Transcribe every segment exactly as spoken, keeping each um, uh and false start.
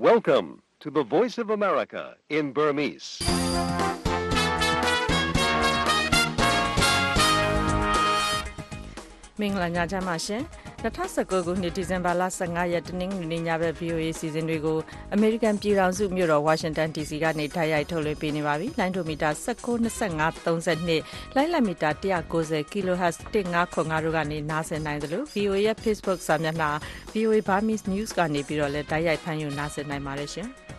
Welcome to the Voice of America in Burmese. ။မင်္ဂလာညချမ်းပါရှင်။၂၀၁၉ခုနှစ်ဒီဇင်ဘာလ၁၅ရက်တနင်္ဂနွေနေ့ညဘက် ဗီအိုအေ စီစဉ်တွေကိုအမေရိကန်ပြည်ထောင်စုမြို့တော်ဝါရှင်တန် ဒီစီ ကနေတိုက်ရိုက်ထုတ်လွှင့်ပေးနေပါပြီ။လိုင်းဒိုမီတာ၁၉ ၂၅ ၃၂လိုင်းလမီတာ၁၉၀ kHz ၁၅၇၅တို့ကနေနားဆင်နိုင်သလို ဗီအိုအေ ရဲ့ Facebook စာမျက်နှာ ဗီအိုအေ Burmese News ကနေပြီးတော့လည်းတိုက်ရိုက်ဖမ်းယူနားဆင်နိုင်ပါတယ်ရှင်။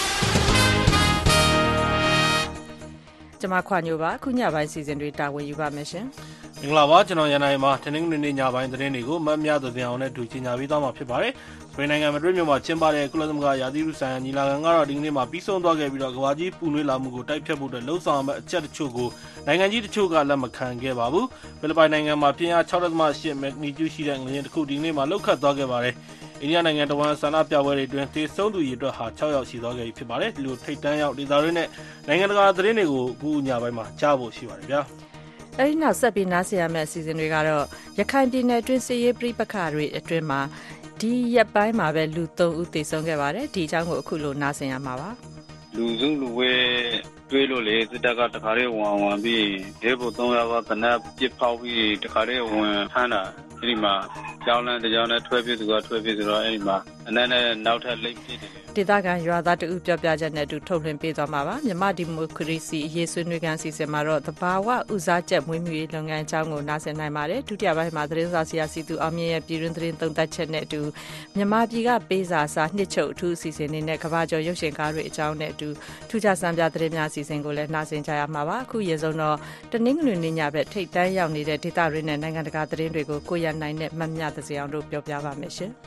ကျွန်မခွာညိုပါခုညပိုင်းစီစဉ်တွေတာဝန်ယူပါမယ်ရှင်။မင်္ဂလာပါကျွန်တော်ရန်နိုင်မှာတနင်္ဂနွေနေ့ညပိုင်းသတင်းတွေကိုမတ်မြသူတင်အောင်နဲ့တူချင်ညာပေးသွားမှာဖြစ်ပါတယ်။စပိန်နိုင်ငံမဒရစ်မြို့မှာကျင်းပတဲ့ကုလသမဂ္ဂရာသီဥတုဆိုင်ရာညီလာခံကတော့ဒီကနေ့မှာပြီးဆုံးသွားခဲ့ပြီးတော့ကမ္ဘာကြီးပူနွေးလာမှုကိုတိုက်ဖျက်ဖို့အတွက်လှုံ့ဆော်မယ့်အချက်တချို့ကိုနိုင်ငံကြီးတချို့ကလက်မခံခဲ့ပါဘူး။ဖိလစ်ပိုင်နိုင်ငံမှာပြင်းအား ၆ဒသမ၈ မက်ဂနီကျူရှိတဲ့ငလျင်တစ်ခုဒီကနေ့မှာလှုပ်ခတ်သွားခဲ့ပါတယ်။အိန္ဒိယနိုင်ငံတဝန်းဆန္ဒပြပွဲတွေအတွင်းသေဆုံးသူရေအတွက်ဟာ၆ယောက်ရှိသွားခဲ့ပြီဖြစ်ပါတယ်။ဒီလိုထိတ်တန့်ရောက်ဒေသတွေနဲ့နိုင်ငံတကာသတင်းတွေကိုအခုညပိုင်းမှာကြားဖို့ရှိပါတယ်ဗျာ။အဲဒီနောက်ဆက်ပြီးနားဆင်ရမယ့်အစီအစဉ်တွေကတော့ရခိုင်ပြည်နယ်အတွင်းစစ်ရေးပြိပခါတွေအတွင်းမှာဒီရက်ပိုင်းမှာပဲလူသုံးဦးသေဆုံးခဲ့ပါတယ်ဒီအကြောင်းကိုအခုလိုနားဆင်ရမှာပါလူစုလူဝဲတွေးလို့လေစစ်တပ်ကတခါလေးဝင်ဝင်ပြီးဒေဘုံသုံးယောက်ကတနက်ပစ်ဖောက်ပြီးတခါလေးဝင်ထမ်းတာအဲဒီမှာကြောင်းလန်းတကြောင်းနဲ့ထွဲပြသူကထွဲပြဆိုတော့အဲဒီမှာအနက်နဲ့နောက်ထပ်လိမ့်ပြစ်တယ်ဒေသခံရွာသားတူပြောပြချက်နဲ့အတူထုတ်လွှင့်ပေးသွားမှာပါမြန်မာဒီမိုကရေစီအရေးဆွေးနွေးကန်စီစဉ်မှာတော့သဘာဝဥစားချက်မွေးမြူရေးလုပ်ငန်းအကြောင်းကိုနားဆင်နိုင်ပါတယ်ဒုတိယပိုင်းမှာသတင်းစာဆရာစီသူအောင်မြင့်ရဲ့ပြည်တွင်းသတင်းသုံးသပ်ချက်နဲ့အတူမြန်မာပြည်ကပေးစာစာနှစ်ချုပ်အထူးအစီအစဉ်တွေနဲ့ကမ္ဘာကျော်ရုပ်ရှင်ကားတွေအကြောင်းနဲ့အတူထူးခြားစံပြသတင်းများအစီအစဉ်ကိုလည်းနားဆင်ကြရမှာပါအခုရေဆုံးတော့တနင်္ဂနွေနေ့ညဘက်ထိတ်တန်းရောက်နေတဲ့ဒေသတွေနဲ့နိုင်ငံတကာသတင်းတွေကိုကိုရနိုင်နဲ့မမြသစအောင်တို့ပြောပြပါမယ်ရှင်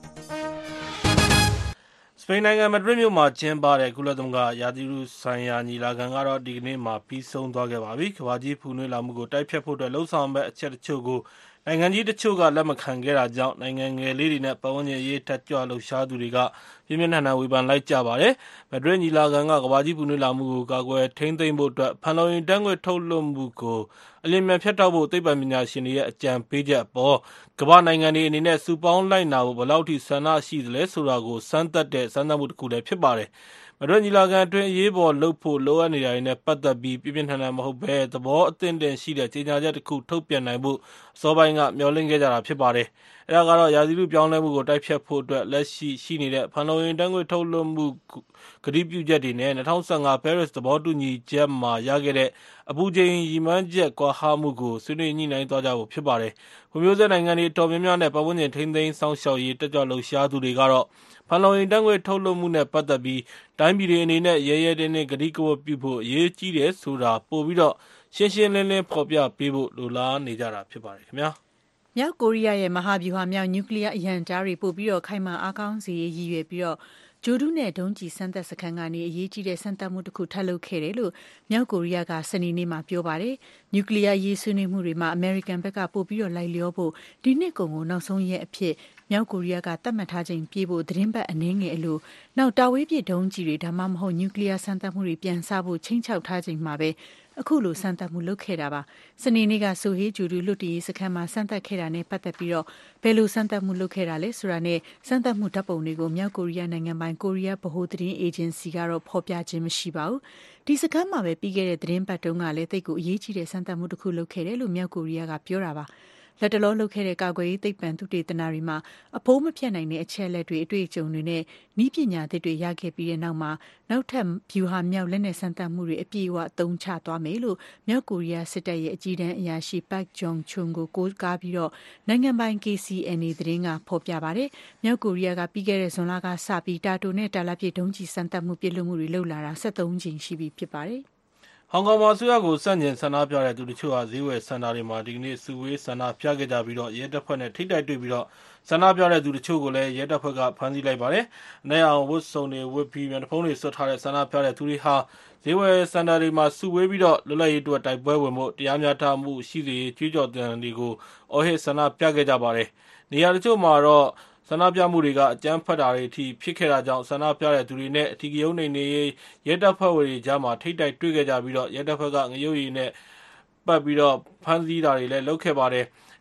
စပိန်နိုင်ငံမဒရစ်မြို့မှာကျင်းပတဲ့ကုလသမဂ္ဂရာသီဥတုဆိုင်ရာညီလာခံကတော့ဒီကနေ့မှာပြီးဆုံးသွားခဲ့ပါပြီ။ကမ္ဘာကြီးပူနွေးလာမှုကိုတိုက်ဖျက်ဖို့အတွက်လှုံ့ဆော်မဲ့အချက်တချို့ကိုနိုင်ငံကြီးတချို့ကလက်မခံခဲ့တာကြောင့်နိုင်ငံငယ်လေးတွေနဲ့ပတ်ဝန်းကျင်ရေးတက်ကြွလှုပ်ရှားသူတွေကပြင်းပြင်းထန်ထန်ဝေဖန်လိုက်ကြပါတယ်။မဒရစ်ညီလာခံကကမ္ဘာကြီးပူနွေးလာမှုကိုကာကွယ်ထိန်းသိမ်းဖို့အတွက်ဖန်လုံအိမ်ဓာတ်ငွေ့ထုတ်လွှတ်မှုကိုအလျင်မြန်ဖြတ်တောက်ဖို့သိပ္ပံပညာရှင်တွေရဲ့အကြံပေးချက်အပေါ်ကမ္ဘာနိုင်ငံတွေအနေနဲ့စုပေါင်းလိုက်နာဖို့ဘယ်လောက်ထိဆန္ဒရှိသလဲဆိုတာကိုစမ်းသပ်တဲ့စမ်းသပ်မှုတစ်ခုလည်းဖြစ်ပါတယ်။မဒရစ်ညီလာခံအတွင်းအရေးပေါ်လုပ်ဖို့လိုအပ်နေတာတွေနဲ့ပတ်သက်ပြီးပြင်းပြင်းထန်ထန်မဟုတ်ဘဲသဘောအသင့်တင်ရှိတဲ့ကြေညာချက်တစ်ခုထုတ်ပြန်နိုင်ဖို့အစောပိုင်းကမျှော်လင့်ခဲ့ကြတာဖြစ်ပါတယ်။အဲဒါကတော့ရာသီဥတုပြောင်းလဲမှုကိုတိုက်ဖျက်ဖို့အတွက်လက်ရှိရှိနေတဲ့ဖန်လုံအိမ်ဓာတ်ငွေ့ထုတ်လွှတ်မှုကတိပြုချက်တွေနဲ့၂၀၁၅ Paris သဘောတူညီချက်မှာရခဲ့တဲ့အပူချိန်ရည်မှန်းချက်ကွာဟမှုကိုဆွေးနွေးညှိနှိုင်းသွားကြဖို့ဖြစ်ပါတယ်။ဖွံ့ဖြိုးဆဲနိုင်ငံတွေတော်များများနဲ့ပတ်ဝန်းကျင်ထိန်းသိမ်းစောင့်ရှောက်ရေးတက်ကြွလှုပ်ရှားသူတွေကတော့ဖန်လုံအိမ်ဓာတ်ငွေ့ထုတ်လွှတ်မှုနဲ့ပတ်သက်ပြီးတိုင်းပြည်တွေအနေနဲ့ရဲရဲတင်းတင်းကတိကဝတ်ပြုဖို့အရေးကြီးတယ်ဆိုတာပို့ပြီးတော့ရှင်းရှင်းလင်းလင်းဖော်ပြပေးဖို့လိုလားနေကြတာဖြစ်ပါတယ်ခင်ဗျာ။မြောက်ကိုရီးယားရဲ့မဟာဗျူဟာမြောက်နျူကလ িয়ার အရန်တားတွေပို့ပြီးတော့ခိုင်မာအားကောင်းစေရည်ရွယ်ပြီးတော့ဂျိုဒူးနဲ့ဒုံးကျည်စမ်းသပ်စခန်းကနေအရေးကြီးတဲ့စမ်းသပ်မှုတစ်ခုထပ်လုပ်ခဲ့တယ်လို့မြောက်ကိုရီးယားကစနေနေ့မှာပြောပါတယ်။နျူကလ িয়ার ရေးဆွေးနွေးမှုတွေမှာအမေရိကန်ဘက်ကပို့ပြီးတော့လိုက်လျောဖို့ဒီနှစ်ကုန်ကိုနောက်ဆုံးရက်အဖြစ်မြောက်ကိုရီးယားကသတ်မှတ်ထားချိန်ပြေးဖို့သတင်းပတ်အနည်းငယ်အလိုနောက်တာဝေးပြဒုံးကျည်တွေဒါမှမဟုတ်နျူကလ িয়ার စမ်းသပ်မှုတွေပြန်စဖို့ချိန်ချောက်ထားချိန်မှာပဲအခုလိုစမ်းသပ်မှုလုပ်ခဲ့တာပါစနေနေ့ကဆိုဟေးဂျူဒူလွတ်တီစခန်းမှာစမ်းသပ်ခဲ့တာနဲ့ပတ်သက်ပြီးတော့ဘယ်လိုစမ်းသပ်မှုလုပ်ခဲ့တာလဲဆိုတာနဲ့စမ်းသပ်မှုဓာတ်ပုံတွေကိုမြောက်ကိုရီးယားနိုင်ငံပိုင်ကိုရီးယားဗဟိုသတင်းအေဂျင်စီကတော့ဖော်ပြခြင်းမရှိပါဘူးဒီစခန်းမှာပဲပြီးခဲ့တဲ့သတင်းပတ်တုန်းကလည်းတိတ်ကိုအရေးကြီးတဲ့စမ်းသပ်မှုတစ်ခုလုပ်ခဲ့တယ်လို့မြောက်ကိုရီးယားကပြောတာပါလက်တလောလုပ်ခဲ့တဲ့ကာကွယ်ရေးသိပ္ပံသုတေသနတွေမှာအဖိုးမဖြတ်နိုင်တဲ့အချက်လက်တွေအတွေ့အကြုံတွေနဲ့နည်းပညာသစ်တွေရခဲ့ပြီးတဲ့နောက်မှာနောက်ထပ်ဗျူဟာမြောက်လက်နက်စမ်းသပ်မှုတွေအပြည့်အဝအသုံးချသွားမယ်လို့မြောက်ကိုရီးယားစစ်တပ်ရဲ့အကြီးတန်းအရာရှိပတ်ဂျွန်ချွန်ကိုကိုးကားပြီးတော့နိုင်ငံပိုင် K C N A သတင်းကဖော်ပြပါတယ်မြောက်ကိုရီးယားကပြီးခဲ့တဲ့ဇွန်လကစပြီးတာတိုနဲ့တာလပြည့်ဒုံးကျည်စမ်းသပ်မှုပြစ်လွှတ်မှုတွေလုပ်လာတာ၁၃ကြိမ်ရှိပြီဖြစ်ပါတယ်ဟောင်ကောင်မှာအစိုးရကိုစန့်ကျင်ဆန္ဒပြတဲ့သူတို့ဟာဈေးဝယ်စင်တာတွေမှာဒီကနေ့စုဝေးဆန္ဒပြခဲ့ကြပြီးတော့ရဲတပ်ဖွဲ့နဲ့ထိပ်တိုက်တွေ့ပြီးတော့ဆန္ဒပြတဲ့သူတို့ချို့ကိုလည်းရဲတပ်ဖွဲ့ကဖမ်းဆီးလိုက်ပါတယ်။အနက်အောင်ဝတ်စုံတွေဝတ်ပြီးမျက်နှာဖုံးတွေဆွတ်ထားတဲ့ဆန္ဒပြတဲ့သူတွေဟာဈေးဝယ်စင်တာတွေမှာစုဝေးပြီးတော့လွတ်လပ်ရေးအတွက်တိုက်ပွဲဝင်ဖို့တရားမျှတမှုရှိစေကြွေးကြော်သံတွေကိုအော်ဟစ်ဆန္ဒပြခဲ့ကြပါတယ်။နေရာတချို့မှာတော့ဆန္ဒပြမှုတွေကအကြမ်းဖက်တာတွေအထိဖြစ်ခဲ့တာကြောင့်ဆန္ဒပြတဲ့သူတွေနဲ့အထီးကရုဏ်းနေနေရဲတပ်ဖွဲ့ဝင်တွေကြားမှာထိပ်တိုက်တွေ့ခဲ့ကြပြီးတော့ရဲတပ်ဖွဲ့ကငရုတ်ရည်နဲ့ပတ်ပြီးတော့ဖမ်းဆီးတာတွေလည်းလုပ်ခဲ့ပါတယ်။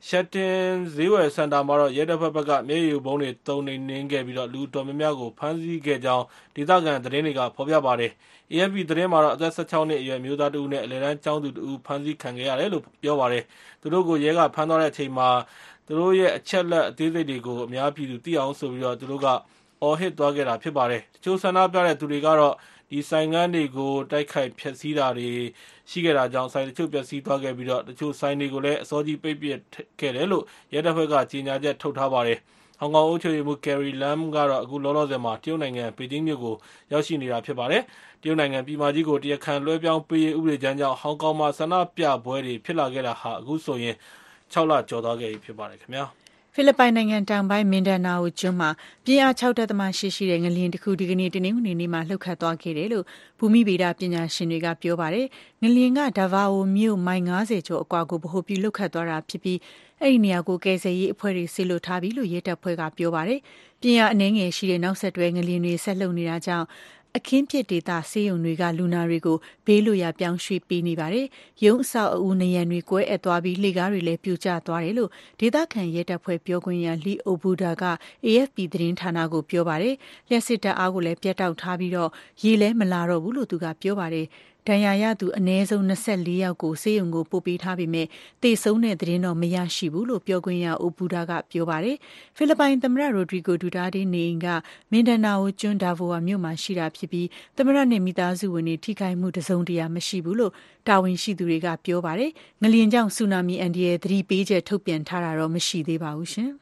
ရှက်တင်ဈေးဝယ်စင်တာမှာတော့ရဲတပ်ဖွဲ့ဘက်ကမျက်ရည်ဘုံတွေတုံနေနှင်းခဲ့ပြီးတော့လူတော်များများကိုဖမ်းဆီးခဲ့ကြောင်းဒေသခံသတင်းတွေကဖော်ပြပါတယ်။ A F P သတင်းမှာတော့အသက်၁၆နှစ်အရွယ်မျိုးသားတဦးနဲ့အလယ်တန်းကျောင်းသူတဦးဖမ်းဆီးခံခဲ့ရတယ်လို့ပြောပါတယ်။သူတို့ကိုရဲကဖမ်းသွားတဲ့အချိန်မှာသူတို့ရဲ့အချက်လက်အသေးစိတ်တွေကိုအများပြည်သူသိအောင်ဆိုပြီးတော့သူတို့ကအော်ဟစ်သွားခဲ့တာဖြစ်ပါတယ်။တချို့ဆန္ဒပြတဲ့သူတွေကတော့ဒီဆိုင်ငန်းတွေကိုတိုက်ခိုက်ဖျက်ဆီးတာတွေရှိခဲ့တာကြောင့်ဆိုင်တချို့ပျက်စီးသွားခဲ့ပြီးတော့တချို့ဆိုင်တွေကိုလည်းအစောကြီးပိတ်ပစ်ခဲ့တယ်လို့ရဲတပ်ဖွဲ့ကကြေညာချက်ထုတ်ထားပါတယ်။ဟောင်ကောင်အုပ်ချုပ်ရေးမှူး Carrie Lam ကတော့အခုလောလောဆယ်မှာတရုတ်နိုင်ငံပေကျင်းမြို့ကိုရောက်ရှိနေတာဖြစ်ပါတယ်။တရုတ်နိုင်ငံပြည်မကြီးကိုတရားခံလွှဲပြောင်းပေးရေးဥပဒေကြမ်းကြောင့်ဟောင်ကောင်မှာဆန္ဒပြပွဲတွေဖြစ်လာခဲ့တာဟာအခုဆိုရင်၆လကျော်သွားခဲ့ပြီဖြစ်ပါတယ်ခင်ဗျာ။ဖိလစ်ပိုင်နိုင်ငံတောင်ပိုင်းမင်ဒါနာအိုကျွန်းမှာပြင်းအား၆ဒသမ ၈ ရှိတဲ့ငလျင်တစ်ခုဒီကနေ့တနင်္ဂနွေနေ့မှာလှုပ်ခတ်သွားခဲ့တယ်လို့ဘူမိဗေဒပညာရှင်တွေကပြောပါတယ်။ငလျင်ကဒါဗာအိုမြို့မိုင်၅၀ကျော်အကွာကိုဗဟိုပြုလှုပ်ခတ်သွားတာဖြစ်ပြီးအဲ့ဒီနေရာကိုကယ်ဆယ်ရေးအဖွဲ့တွေဆေးလွတ်ထားပြီလို့ရဲတပ်ဖွဲ့ကပြောပါတယ်။ပြင်းအားအနည်းငယ်ရှိတဲ့နောက်ဆက်တွဲငလျင်တွေဆက်လှုပ်နေတာကြောင့်အခင်းဖြစ်ဒေသဆေးရုံတွေကလူနာတွေကိုဘေးလွတ်ရာပြောင်းရွှေ့ပေးနေပါတယ်။ရုံးအဆောက်အဦနေရံတွေကွဲအပ်သွားပြီးလှေကားတွေလည်းပြိုကျသွားတယ်လို့ဒေသခံရဲတပ်ဖွဲ့ပြောခွင့်ရလီအိုဘူဒါက A F P သတင်းဌာနကိုပြောပါတယ်။လျှက်စစ်တပ်အားကိုလည်းပြတ်တောက်ထားပြီးတော့ရေလည်းမလာတော့ဘူးလို့သူကပြောပါတယ်။ဒဏ်ရာရသူအနည်းဆုံး၂၄ယောက်ကိုဆေးရုံကိုပို့ပေးထားပေမဲ့တေဆုံးတဲ့သတင်းတော့မရရှိဘူးလို့ပြောခွင့်ရအိုဘူဒါကပြောပါတယ်။ဖိလစ်ပိုင်သမ္မတရိုဒရီဂိုဒူတာတေးနေအိမ်ကမင်ဒါနာအိုကျွန်းဒါဗိုဝါမြို့မှာရှိတာဖြစ်ပြီးသမ္မတနဲ့မိသားစုဝင်တွေထိခိုက်မှုတစုံတရာမရှိဘူးလို့တာဝန်ရှိသူတွေကပြောပါတယ်။ငလျင်ကြောင့်ဆူနာမီအန်ဒီရဲ့သတိပေးချက်ထုတ်ပြန်ထားတာတော့မရှိသေးပါဘူးရှင်။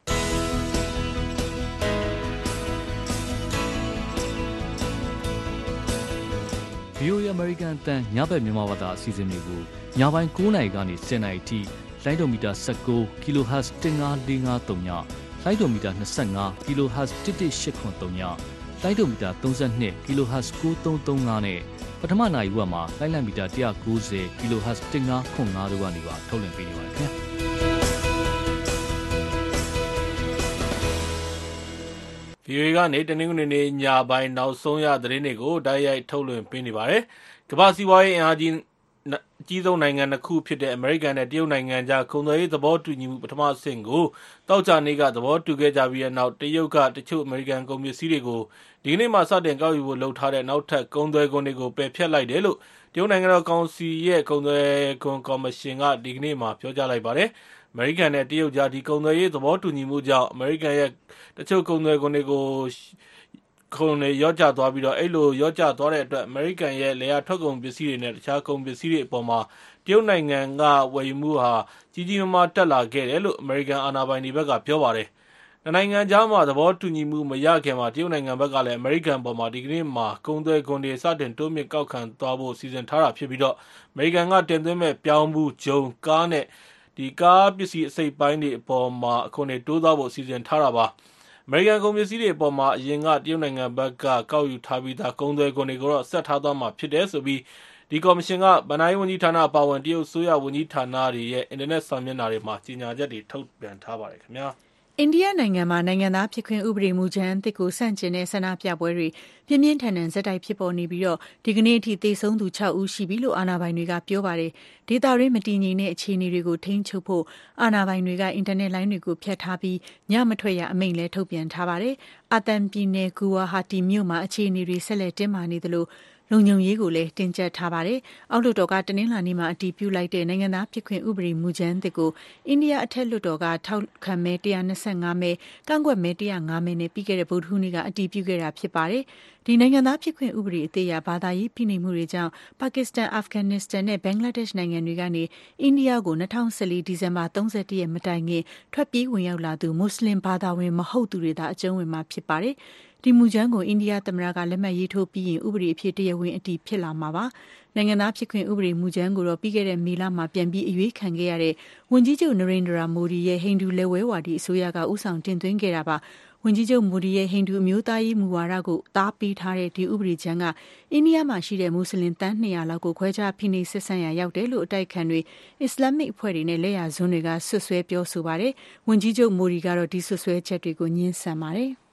V O A American အတန်းညဘက်မြန်မာဘာသာအစီအစဉ်တွေကိုညပိုင်း၉နာရီကနေ၁၀နာရီထိလိုင်းဒိုမီတာ၁၉ kHz ၁၅၄၅၃ညလိုင်းဒိုမီတာ၂၅ kHz ၁၁၈ခွန်၃ညလိုင်းဒိုမီတာ၃၂ kHz ၉၃၃၅နဲ့ပထမနာရီဝက်မှာလိုင်းလံမီတာ၁၉၀ kHz ၁၅ခွန်၅တို့ကနေပါထုတ်လွှင့်ပေးနေပါတယ်ခင်ဗျာဗီအိုအေကနေတနင်္ဂနွေနေ့ညပိုင်းနောက်ဆုံးရသတင်းတွေကိုတိုက်ရိုက်ထုတ်လွှင့်ပေးနေပါတယ်။ကမ္ဘာစီးပွားရေးအင်အားကြီးအကြီးဆုံးနိုင်ငံနှစ်ခုဖြစ်တဲ့အမေရိကန်နဲ့တရုတ်နိုင်ငံကြားကုန်သွယ်ရေးသဘောတူညီမှုပထမအဆင့်ကိုတောက်ကြနေ့ကသဘောတူခဲ့ကြပြီးတဲ့နောက်တရုတ်ကတချို့အမေရိကန်ကုန်ပစ္စည်းတွေကိုဒီကနေ့မှစတင်ကောက်ယူဖို့လှုံ့ထားတဲ့နောက်ထပ်ကုန်သွယ်ခွန်တွေကိုပယ်ဖျက်လိုက်တယ်လို့တရုတ်နိုင်ငံတော်ကောင်စီရဲ့ကုန်သွယ်ခွန်ကော်မရှင်ကဒီကနေ့မှပြောကြားလိုက်ပါတယ်။အမေရိကန်နဲ့တရုတ်ကြားဒီကုန်သွယ်ရေးသဘောတူညီမှုကြောင့်အမေရိကန်ရဲ့တချို့ကုန်သွယ်ခွန်တွေကိုခုံတွေရော့ကျသွားပြီးတော့အဲ့လိုရော့ကျသွားတဲ့အတွက်အမေရိကန်ရဲ့လေယာထွက်ကုန်ပစ္စည်းတွေနဲ့တခြားကုန်ပစ္စည်းတွေအပေါ်မှာတရုတ်နိုင်ငံကဝယ်ယူမှုဟာကြီးကြီးမားမားတက်လာခဲ့တယ်လို့အမေရိကန်အာဏာပိုင်တွေဘက်ကပြောပါတယ်။နိုင်ငံကြားမှာသဘောတူညီမှုမရခင်မှာတရုတ်နိုင်ငံဘက်ကလည်းအမေရိကန်ပေါ်မှာဒီကနေ့မှာကုန်သွယ်ခွန်တွေစတင်တိုးမြင့်ကောက်ခံသွားဖို့စီစဉ်ထားတာဖြစ်ပြီးတော့အမေရိကန်ကတင်သွင်းမဲ့ပြောင်းမှုဂျုံကားနဲ့ဒီကားပစ္စည်းအစိပ်ပိုင်းတွေအပေါ်မှာအခွန်တွေတိုးသွားဖို့စီစဉ်ထားတာပါအမေရိကန်ကုန်ပစ္စည်းတွေအပေါ်မှာအရင်ကတရုတ်နိုင်ငံဘက်ကကောက်ယူထားပြီးသားကုန်သွယ်ခွန်တွေကိုတော့ဆက်ထားသွားမှာဖြစ်တယ်ဆိုပြီးဒီကော်မရှင်ကဗဏ္ဍာရေးဝန်ကြီးဌာနအပါအဝင်တရုတ်ဆိုရဝန်ကြီးဌာနတွေရဲ့အင်တာနက်စာမျက်နှာတွေမှာကြေညာချက်တွေထုတ်ပြန်ထားပါတယ်ခင်ဗျာအိန္ဒိယနိုင်ငံမှာနိုင်ငံသားဖြစ်ခွင့်ဥပဒေမူကြမ်းအသစ်ကိုဆန့်ကျင်တဲ့ဆန္ဒပြပွဲတွေပြင်းပြင်းထန်ထန်ဇက်တိုက်ဖြစ်ပေါ်နေပြီးတော့ဒီကနေ့အထိသေဆုံးသူ၆ဦးရှိပြီလို့အာဏာပိုင်တွေကပြောပါတယ်။ဒေသတွင်းမတည်ငြိမ်တဲ့အခြေအနေတွေကိုထိန်းချုပ်ဖို့အာဏာပိုင်တွေကအင်တာနက်လိုင်းတွေကိုဖျက်ထားပြီးညမထွက်ရအမိန့်လည်းထုတ်ပြန်ထားပါတယ်။အာသမ်ပြည်နယ်ဂူဝါဟာတီမြို့မှာအခြေအနေတွေဆက်လက်တင်းမာနေသလိုလုံခြုံရေးကိုလည်းတင်ကျပ်ထားပါတယ်။အောက်လွှတ်တော်ကတနင်္လာနေ့မှာအတည်ပြုလိုက်တဲ့နိုင်ငံသားဖြစ်ခွင့်ဥပဒေမူကြမ်းအသစ်ကိုအိန္ဒိယအထက်လွှတ်တော်ကထောက်ခံမဲ၁၂၅မဲကန့်ကွက်မဲ၁၀၅မဲနဲ့ပြီးခဲ့တဲ့ဗုဒ္ဓဟူးနေ့ကအတည်ပြုခဲ့တာဖြစ်ပါတယ်။ဒီနိုင်ငံသားဖြစ်ခွင့်ဥပဒေအသစ်အရဘာသာရေးဖိနှိပ်မှုတွေကြောင့်ပါကစ္စတန်၊အာဖဂန်နစ္စတန်နဲ့ဘင်္ဂလားဒေ့ရှ်နိုင်ငံတွေကနေအိန္ဒိယကို၂၀၁၄ဒီဇင်ဘာ၃၁ရက်မတိုင်ခင်ထွက်ပြေးဝင်ရောက်လာသူမွတ်စလင်ဘာသာဝင်မဟုတ်သူတွေသာအကျုံးဝင်မှာဖြစ်ပါတယ်။ဒီမူကြမ်းကိုအိန္ဒိယသမ္မတကလက်မှတ်ရေးထိုးပြီးရင်ဥပဒေအဖြစ်တရားဝင်အတည်ဖြစ်လာမှာပါ။နိုင်ငံသားဖြစ်ခွင့်ဥပဒေမူကြမ်းကိုတော့ပြီးခဲ့တဲ့မေလမှာပြန်ပြီးအရွေးခံခဲ့ရတဲ့ဝန်ကြီးချုပ်နရိန္ဒရာမိုဒီရဲ့ဟိန္ဒူလက်ဝဲဝါဒီအစိုးရကဦးဆောင်တင်သွင်းခဲ့တာပါ။ဝန်ကြီးချုပ်မိုဒီရဲ့ဟိန္ဒူအမျိုးသားရေးမူဝါဒကိုတားပေးထားတဲ့ဒီဥပဒေကြမ်းကအိန္ဒိယမှာရှိတဲ့မွတ်စလင်တန်း၂၀၀လောက်ကိုခွဲခြားဖိနှိပ်ဆက်ဆံရာရောက်တယ်လို့အတိုက်ခံတွေအစ္စလာမစ်အဖွဲ့တွေနဲ့လက်ယာစွန်းတွေကဆွဆွဲပြောဆိုပါတယ်။ဝန်ကြီးချုပ်မိုဒီကတော့ဒီဆွဆွဲချက်တွေကိုညှင်းဆန်ပါတယ်။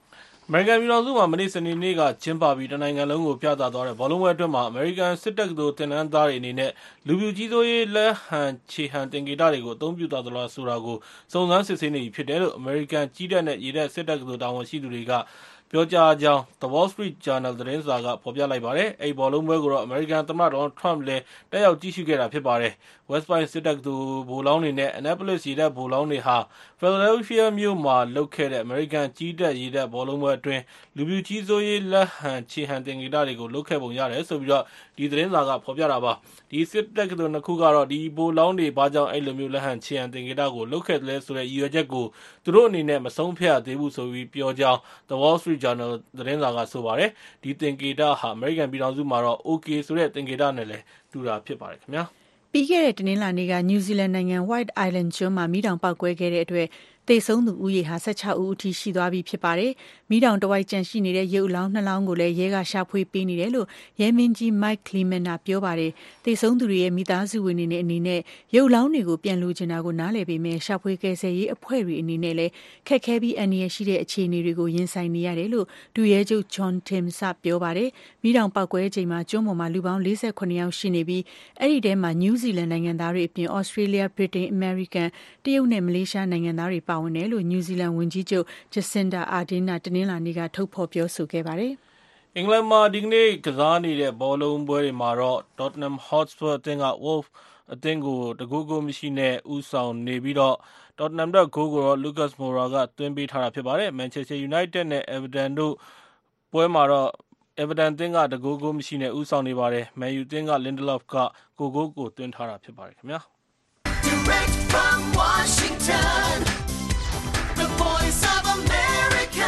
အမေရိကန်ပြည်ထောင်စုမှာမနေ့စနေနေ့ကကျင်းပပြီးတနိုင်ငံလုံးကိုပြသသွားတဲ့ဘောလုံးပွဲအတွင်းမှာအမေရိကန်စစ်တပ်ကသင်တန်းသားတွေအနေနဲ့လူပြူကြီးစိုးရေးလက်ဟန်ခြေဟန်တင်ကေတတွေကိုအသုံးပြုသွားသလားဆိုတာကိုစုံစမ်းစစ်ဆေးနေပြီဖြစ်တယ်လို့အမေရိကန်ကြီးတပ်နဲ့ရေတပ်စစ်တပ်ကတာဝန်ရှိသူတွေကပြောကြားကြောင်း The Wall Street Journal သတင်းစာကဖော်ပြလိုက်ပါတယ်။အဲဒီဘောလုံးပွဲကိုတော့အမေရိကန်သမ္မတဒေါ်နယ်ထရမ့်လည်းတက်ရောက်ကြည့်ရှုခဲ့တာဖြစ်ပါတယ်။ West Point စစ်တပ်ကသူဗိုလ်လောင်းတွေနဲ့ Annapolis ရေတပ်ဗိုလ်လောင်းတွေဟာ Philadelphia မြို့မှာလုပ်ခဲ့တဲ့အမေရိကန်ကြီးတပ်ရေတပ်ဘောလုံးပွဲအတွင်းလူပြူကြီးစိုးရေးလက်ဟန်ခြေဟန်တင်ကေတတွေကိုလုပ်ခဲ့ပုံရတယ်ဆိုပြီးတော့ဒီသတင်းစာကဖော်ပြတာပါ။ဒီစစ်တပ်ကသူနှစ်ခုကတော့ဒီဗိုလ်လောင်းတွေဘာကြောင့်အဲ့လိုမျိုးလက်ဟန်ခြေဟန်တင်ကေတကိုလုပ်ခဲ့တယ်လဲဆိုတဲ့ရည်ရွယ်ချက်ကိုသူတို့အနေနဲ့မဆုံးဖြတ်သေးဘူးဆိုပြီးပြောကြောင်း The Wall Street Journal သတင်းစာကဆိုပါတယ်။ဒီတင်ကေတဟာအမေရိကန်ပြည်ထောင်စုမှာတော့ OK ဆိုတဲ့တင်ကေတနဲ့လည်းတူတာဖြစ်ပါတယ်ခင်ဗျာ။ပြီးခဲ့တဲ့တနင်္လာနေ့ကနယူးဇီလန်နိုင်ငံ White Island ကျွန်းမှာမီးတောင်ပေါက်ကွဲခဲ့တဲ့အတွက်သေဆုံးသူဦးရေဟာ၁၆ဦးအထိရှိသွားပြီဖြစ်ပါတယ်။မီးတောင်တဝိုက်ကျန်ရှိနေတဲ့ရုပ်အလောင်းနှစ်လောင်းကိုလည်းရဲကရှာဖွေပေးနေတယ်လို့ရဲမင်းကြီး Mike Clement ကပြောပါတယ်။သေဆုံးသူတွေရဲ့မိသားစုဝင်တွေအနေနဲ့ရုပ်အလောင်းတွေကိုပြန်လိုချင်တာကိုနားလည်ပေမဲ့ရှာဖွေကယ်ဆယ်ရေးအဖွဲ့တွေအနေနဲ့လည်းခက်ခဲပြီးအန္တရာယ်ရှိတဲ့အခြေအနေတွေကိုရင်ဆိုင်နေရတယ်လို့ဒုရဲချုပ် John Timms ကပြောပါတယ်။မီးတောင်ပေါက်ကွဲချိန်မှာကျွန်းပေါ်မှာလူပေါင်း၄၇ယောက်ရှိနေပြီးအဲ့ဒီထဲမှာနယူးဇီလန်နိုင်ငံသားတွေအပြင် Australia, Britain, American, တရုတ်နဲ့မလေးရှားနိုင်ငံသားတွေပါဝင်တယ်လို့နယူးဇီလန်ဝန်ကြီးချုပ် Jacinda Ardern ကတနင်္လာနေ့ကထုတ်ဖော်ပြောဆိုခဲ့ပါတယ်။အင်္ဂလန်မှာဒီကနေ့ကစားနေတဲ့ဘောလုံးပွဲတွေမှာတော့ Tottenham Hotspur အသင်းက Wolves အသင်းကိုတကူးကိုမရှိနဲ့ဦးဆောင်နေပြီးတော့ Tottenham တို့ဂိုးကိုတော့ Lucas Moura ကသွင်းပေးထားတာဖြစ်ပါတယ်။ Manchester United နဲ့ Everton တို့ပွဲမှာတော့ Everton အသင်းကတကူးကိုမရှိနဲ့ဦးဆောင်နေပါတယ်။ Man U အသင်းက Lindelof ကကိုဂိုးကိုသွင်းထားတာဖြစ်ပါတယ်ခင်ဗျာ။ Direct from Washington The Voice of America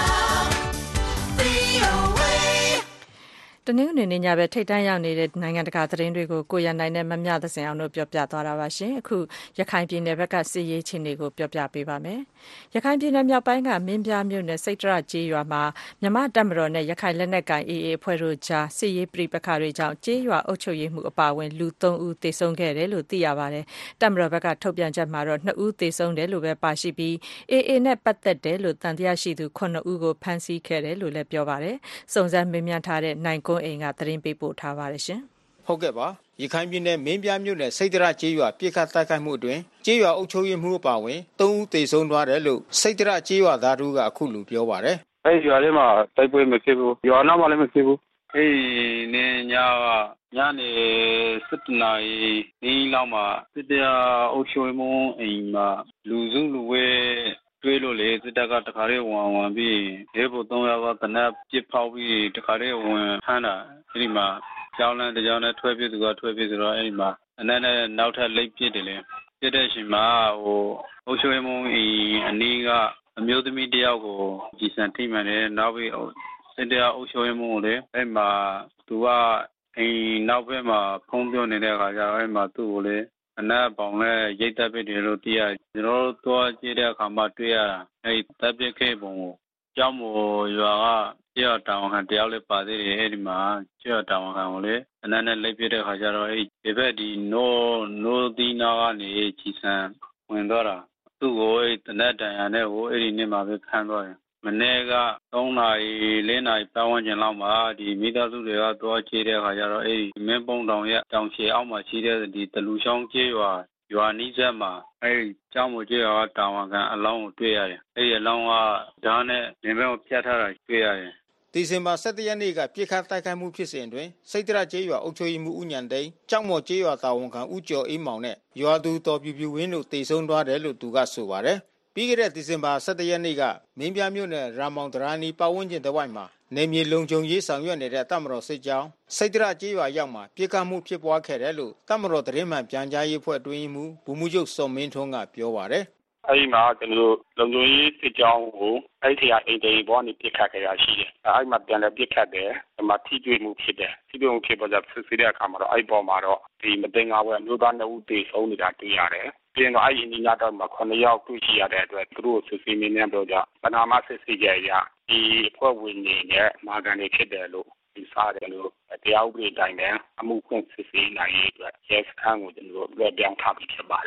တနင်္ဂနွေနေ့ညဘက်ထိပ်တန်းရောက်နေတဲ့နိုင်ငံတကာသတင်းတွေကိုကိုရနိုင်နဲ့မမြသစင်အောင်တို့ပြောပြသွားတာပါရှင်။အခုရခိုင်ပြည်နယ်ဘက်ကစစ်ရေးအခြေအနေကိုပြောပြပေးပါမယ်။ရခိုင်ပြည်နယ်မြောက်ပိုင်းကမင်းပြားမြို့နယ်စိတ်တရကျေးရွာမှာမြန်မာတပ်မတော်နဲ့ရခိုင်လက်နက်ကိုင် အေအေ အဖွဲ့တို့ကြားစစ်ရေးပဋိပက္ခတွေကြောင့်ကျေးရွာအုပ်ချုပ်ရေးမှုအပါအဝင်လူသုံးဦးသေဆုံးခဲ့တယ်လို့သိရပါတယ်။တပ်မတော်ဘက်ကထုတ်ပြန်ချက်မှာတော့နှစ်ဦးသေဆုံးတယ်လို့ပဲပါရှိပြီး အေအေ နဲ့ပတ်သက်တယ်လို့တန်တရားရှိသူခုနှစ်ဦးကိုဖမ်းဆီးခဲ့တယ်လို့လည်းပြောပါတယ်။စုံစမ်းမေးမြန်းထားတဲ့နိုင်ကွန်းအိမ်ကသတင်းပေးပို့ထားပါတယ်ရှင်။ဟုတ်ကဲ့ပါရခိုင်ပြည်နယ်မင်းပြားမြို့နယ်စိတ်တရကျေးရွာပြစ်ခတ်တိုက်ခိုက်မှုအတွင်းကျေးရွာအုပ်ချုပ်ရေးမှုအပါအဝင်သုံးဦးသေဆုံးသွားတယ်လို့စိတ်တရကျေးရွာသားတို့ကအခုလိုပြောပါတယ်။အဲဒီရွာထဲမှာတိုက်ပွဲမဖြစ်ဘူး။ရွာနောက်မှာလည်းမဖြစ်ဘူး။အဲဒီနေညကညနေ၁၁နာရီဒီလောက်မှာစိတ်တရအုပ်ချုပ်ရေးမှုအိမ်မှာလူစုလူဝဲတွေ့လို့လေစစ်တပ်ကတခါလေးဝင်ဝင်ပြီးရဲဘော်သုံးယောက်ကတနက်ပစ်ဖောက်ပြီးတခါလေးဝင်ဖမ်းတာအဲဒီမှာကျောင်းလန်းတကျောင်းနဲ့ထွက်ပြေးသူကထွက်ပြေးဆိုတော့အဲဒီမှာအနေနဲ့နောက်ထပ်လိပ်ပစ်တယ်လေပြစ်တဲ့အချိန်မှာဟိုအုပ်ချုပ်ရေးမှုအိမ်အနီးကအမျိုးသမီးတယောက်ကိုကြီးစံထိမှန်တယ်နောက်ပြီးစစ်တပ်အုပ်ချုပ်ရေးမှုလေအဲဒီမှာသူကအိမ်နောက်ဘက်မှာဖုံးပြောနေတဲ့အခါကျတော့အဲဒီမှာသူ့ကိုလေအနက်ပေါင်နဲ့ရိတ်တက်ပစ်တယ်လို့သိရကျွန်တော်တို့သွားကြည့်တဲ့အခါမှာတွေ့ရတာအဲဒီတပ်ပစ်ခဲ့ပုံကိုကျောင်းမော်ရွာကကျောင်းတောင်ခံတယောက်လေးပါသေးတယ်အဲဒီမှာကျောင်းတောင်ခံကိုလေအနက်နဲ့လိုက်ပြတဲ့အခါကျတော့အဲဒီဒီဘက်ဒီနိုးနိုးဒီနာကနေကြီးစံဝင်တော့တာသူ့ကိုအဲဒီတနက်တန်ရနဲ့ကိုအဲဒီနေ့မှာပဲဖမ်းသွားတယ်မနေ့ကသုံးနာရီလေးနာရီပတ်ဝန်းကျင်လောက်မှာဒီမိသားစုတွေကသွားကြည့်တဲ့အခါကျတော့အဲဒီမင်းပုံတောင်ရဲ့တောင်ချေအောက်မှာရှိတဲ့ဒီတလူချောင်းကျေးရွာရွာနီးစပ်မှာအဲဒီကျောင်းမကျေးရွာတာဝန်ခံအလောင်းကိုတွေ့ရတယ်အဲဒီအလောင်းကဓာတ်နဲ့နေဘက်ကိုဖြတ်ထားတာတွေ့ရတယ်ဒီဇင်ဘာ၁၁ရက်နေ့ကပြစ်ခတ်တိုက်ခိုက်မှုဖြစ်စဉ်အတွင်းစိတ်တရကျေးရွာအုပ်ချုပ်ရေးမှူးဦးညံသိန်းကျောင်းမော်ကျေးရွာတာဝန်ခံဦးကျော်အေးမောင်နဲ့ရွာသူတော်ပြူပြူဝင်းတို့တေဆုံးသွားတယ်လို့သူကဆိုပါတယ်ပြီးခဲ့တဲ့ဒီဇင်ဘာ၁၁ရက်နေ့ကမင်းပြားမြို့နယ်ရာမောင်တရာနီပတ်ဝန်းကျင်တဝိုက်မှာနေမြေလုံခြုံရေးဆောင်ရွက်နေတဲ့တပ်မတော်စစ်ကြောင်းစိတ်တရကျေးရွာရောက်မှာပြစ်ခတ်မှုဖြစ်ပွားခဲ့တယ်လို့တပ်မတော်သတင်းမှန်ပြန်ကြားရေးအဖွဲ့အတွင်းမှူးဗိုလ်မှူးချုပ်စောမင်းထွန်းကပြောပါတယ်အဲဒီမှာကျွန်တော်တို့လုံခြုံရေးစစ်ကြောင်းကိုအဲ့ဒီအအိမ်တေဘောနေပြစ်ခတ်ကြရရှိတယ်အဲ့မှာပြန်လည်းပြစ်ခတ်တယ်ဒီမှာထိတွေ့မှုဖြစ်တယ်ထိတွေ့မှုဖြစ်ပေါ်ကြစစ်ဆေးတဲ့အခါမှာတော့အဲ့ပေါ်မှာတော့ဒီမတင်ကားဘွယ်မျိုးသားနှစ်ဦးတေဆုံးနေတာတွေ့ရတယ်ပြင်တော့အဲ့ဒီအင်းညာတော့မှာခုနှစ်ယောက်တွေ့ရှိရတဲ့အတွက်သူတို့စစ်ဆေးနေနေတော့ကြပနာမစစ်ဆေးကြရဒီအဖွဲ့ဝင်တွေနဲ့မာကန်တွေဖြစ်တယ်လို့ဒီစားတယ်လို့တရားဥပဒေတိုင်းနဲ့အမှုဖွင့်စစ်ဆေးနိုင်ရေးအတွက်ရဲစခန်းကိုကျွန်တော်တို့လွှဲပြောင်းထားပြီးဖြစ်ပါတယ်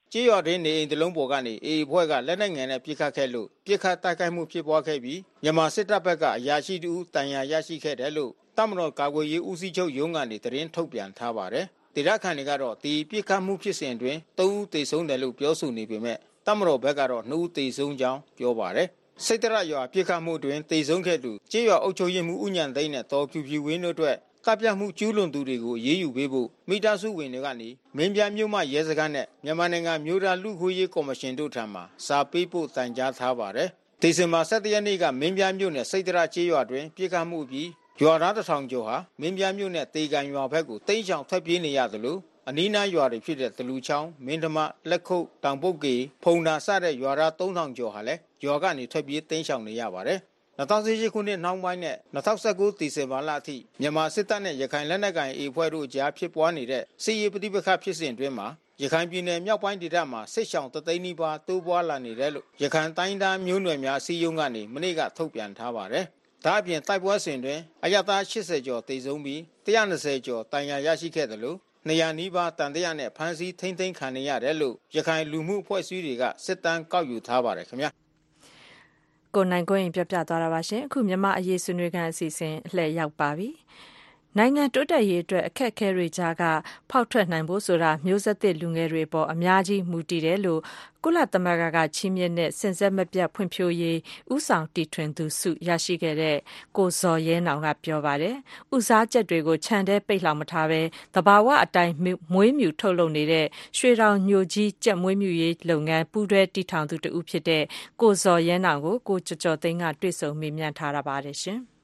ကြေးရွာတွင်နေအိမ်တလုံးပေါ်ကနေအေအေဖွဲ့ကလက်နက်ငယ်နဲ့ပစ်ခတ်ခဲ့လို့ပစ်ခတ်တိုက်ခိုက်မှုဖြစ်ပွားခဲ့ပြီးမြန်မာစစ်တပ်ဘက်ကအရာရှိတူတန်ရာရရှိခဲ့တယ်လို့တပ်မတော်ကာကွယ်ရေးဦးစီးချုပ်ရုံးကနေသတင်းထုတ်ပြန်ထားပါတယ်။ဒေသခံတွေကတော့ဒီပစ်ခတ်မှုဖြစ်စဉ်တွင်သုံးဦးသေဆုံးတယ်လို့ပြောဆိုနေပေမဲ့တပ်မတော်ဘက်ကတော့နှစ်ဦးသေဆုံးကြောင်းပြောပါတယ်။စိတ်တရရွာပစ်ခတ်မှုတွင်သေဆုံးခဲ့သူကြေးရွာအုပ်ချုပ်ရေးမှူးဦးညံသိန်းနဲ့တော်ဖြူဖြူဝင်းတို့အတွက်ကပြမှုကျူးလွန်သူတွေကိုရေးယူပေးဖို့မိသားစုဝင်တွေကနေမင်းပြမြို့မှရဲစခန်းနဲ့မြန်မာနိုင်ငံမြို့သားလူခွေးရေးကော်မရှင်တို့ထံမှစာပေးပို့တိုင်ကြားထားပါတယ်။ဒီဇင်ဘာ၁၇ရက်နေ့ကမင်းပြမြို့နယ်စိတ်တရကျေးရွာတွင်ပြစ်ခတ်မှုပြီးရွာသားတစ်ထောင်ကျော်ဟာမင်းပြမြို့နယ်တေကန်ရွာဘက်ကိုတိမ်းရှောင်ထွက်ပြေးနေရသလိုအနီးနားရွာတွေဖြစ်တဲ့တလူချောင်းမင်းဓမလက်ခုတ်တောင်ပုတ်ကေဖုံနာစတဲ့ရွာသားသုံးထောင်ကျော်ဟာလည်းရွာကနေထွက်ပြေးတိမ်းရှောင်နေရပါတယ်။၂၀၁၈ခုနှစ်နောက်ပိုင်းနဲ့၂၀၁၉ဒီဇင်ဘာလအထိမြန်မာစစ်တပ်နဲ့ရခိုင်လက်နက်ကိုင်အေအဖွဲ့တို့ကြားဖြစ်ပွားနေတဲ့စစ်ရေးပဋိပက္ခဖြစ်စဉ်တွင်မှာရခိုင်ပြည်နယ်မြောက်ပိုင်းဒေသမှာစစ်ရှောင်တသိန်းနီးပါးတိုးပွားလာနေတယ်လို့ရခိုင်တိုင်းသားမျိုးနွယ်များစီယုံကနေမနေ့ကထုတ်ပြန်ထားပါတယ်။ဒါအပြင်တိုက်ပွဲစဉ်တွင်အရသား၈၀ကျော်သေဆုံးပြီး၁၂၀ကျော်တန်ရာရရှိခဲ့တယ်လို့နေရာနီးပါးတန်တရားနဲ့ဖမ်းဆီးထိန်းသိမ်းခံနေရတယ်လို့ရခိုင်လူမှုအဖွဲ့အစည်းတွေကစစ်တမ်းကောက်ယူထားပါတယ်ခင်ဗျာ။ကိုနိုင်ကိုရင်ပြပြသွားတာပါရှင်အခုမြန်မာအရေးဆွေးနွေးခန်းအစီအစဉ်အလှည့်ရောက်ပါပြီနိုင်ငံတိုးတက်ရေးအတွက်အခက်အခဲတွေကြားကဖောက်ထွက်နိုင်ဖို့ဆိုတာမျိုးဆက်သစ်လူငယ်တွေပေါ်အများကြီးမူတည်တယ်လို့ကုလသမဂ္ဂကချီးမြှင့်တဲ့စင်ဆက်မပြတ်ဖွံ့ဖြိုးရေးဥဆောင်တည်ထွင်သူစုရရှိခဲ့တဲ့ကိုဇော်ရဲနောင်ကပြောပါတယ်။ဥစားချက်တွေကိုခြံထဲပိတ်လှောင်မထားဘဲတဘာဝအတိုင်းမွေးမြူထုတ်လုပ်နေတဲ့ရွှေတောင်ညိုကြီးကြက်မွေးမြူရေးလုပ်ငန်းပူးတွဲတည်ထောင်သူတူဖြစ်တဲ့ကိုဇော်ရဲနောင်ကိုကိုကျော်ကျော်သိန်းကတွေ့ဆုံမေးမြန်းထားတာပါတယ်ရှင်။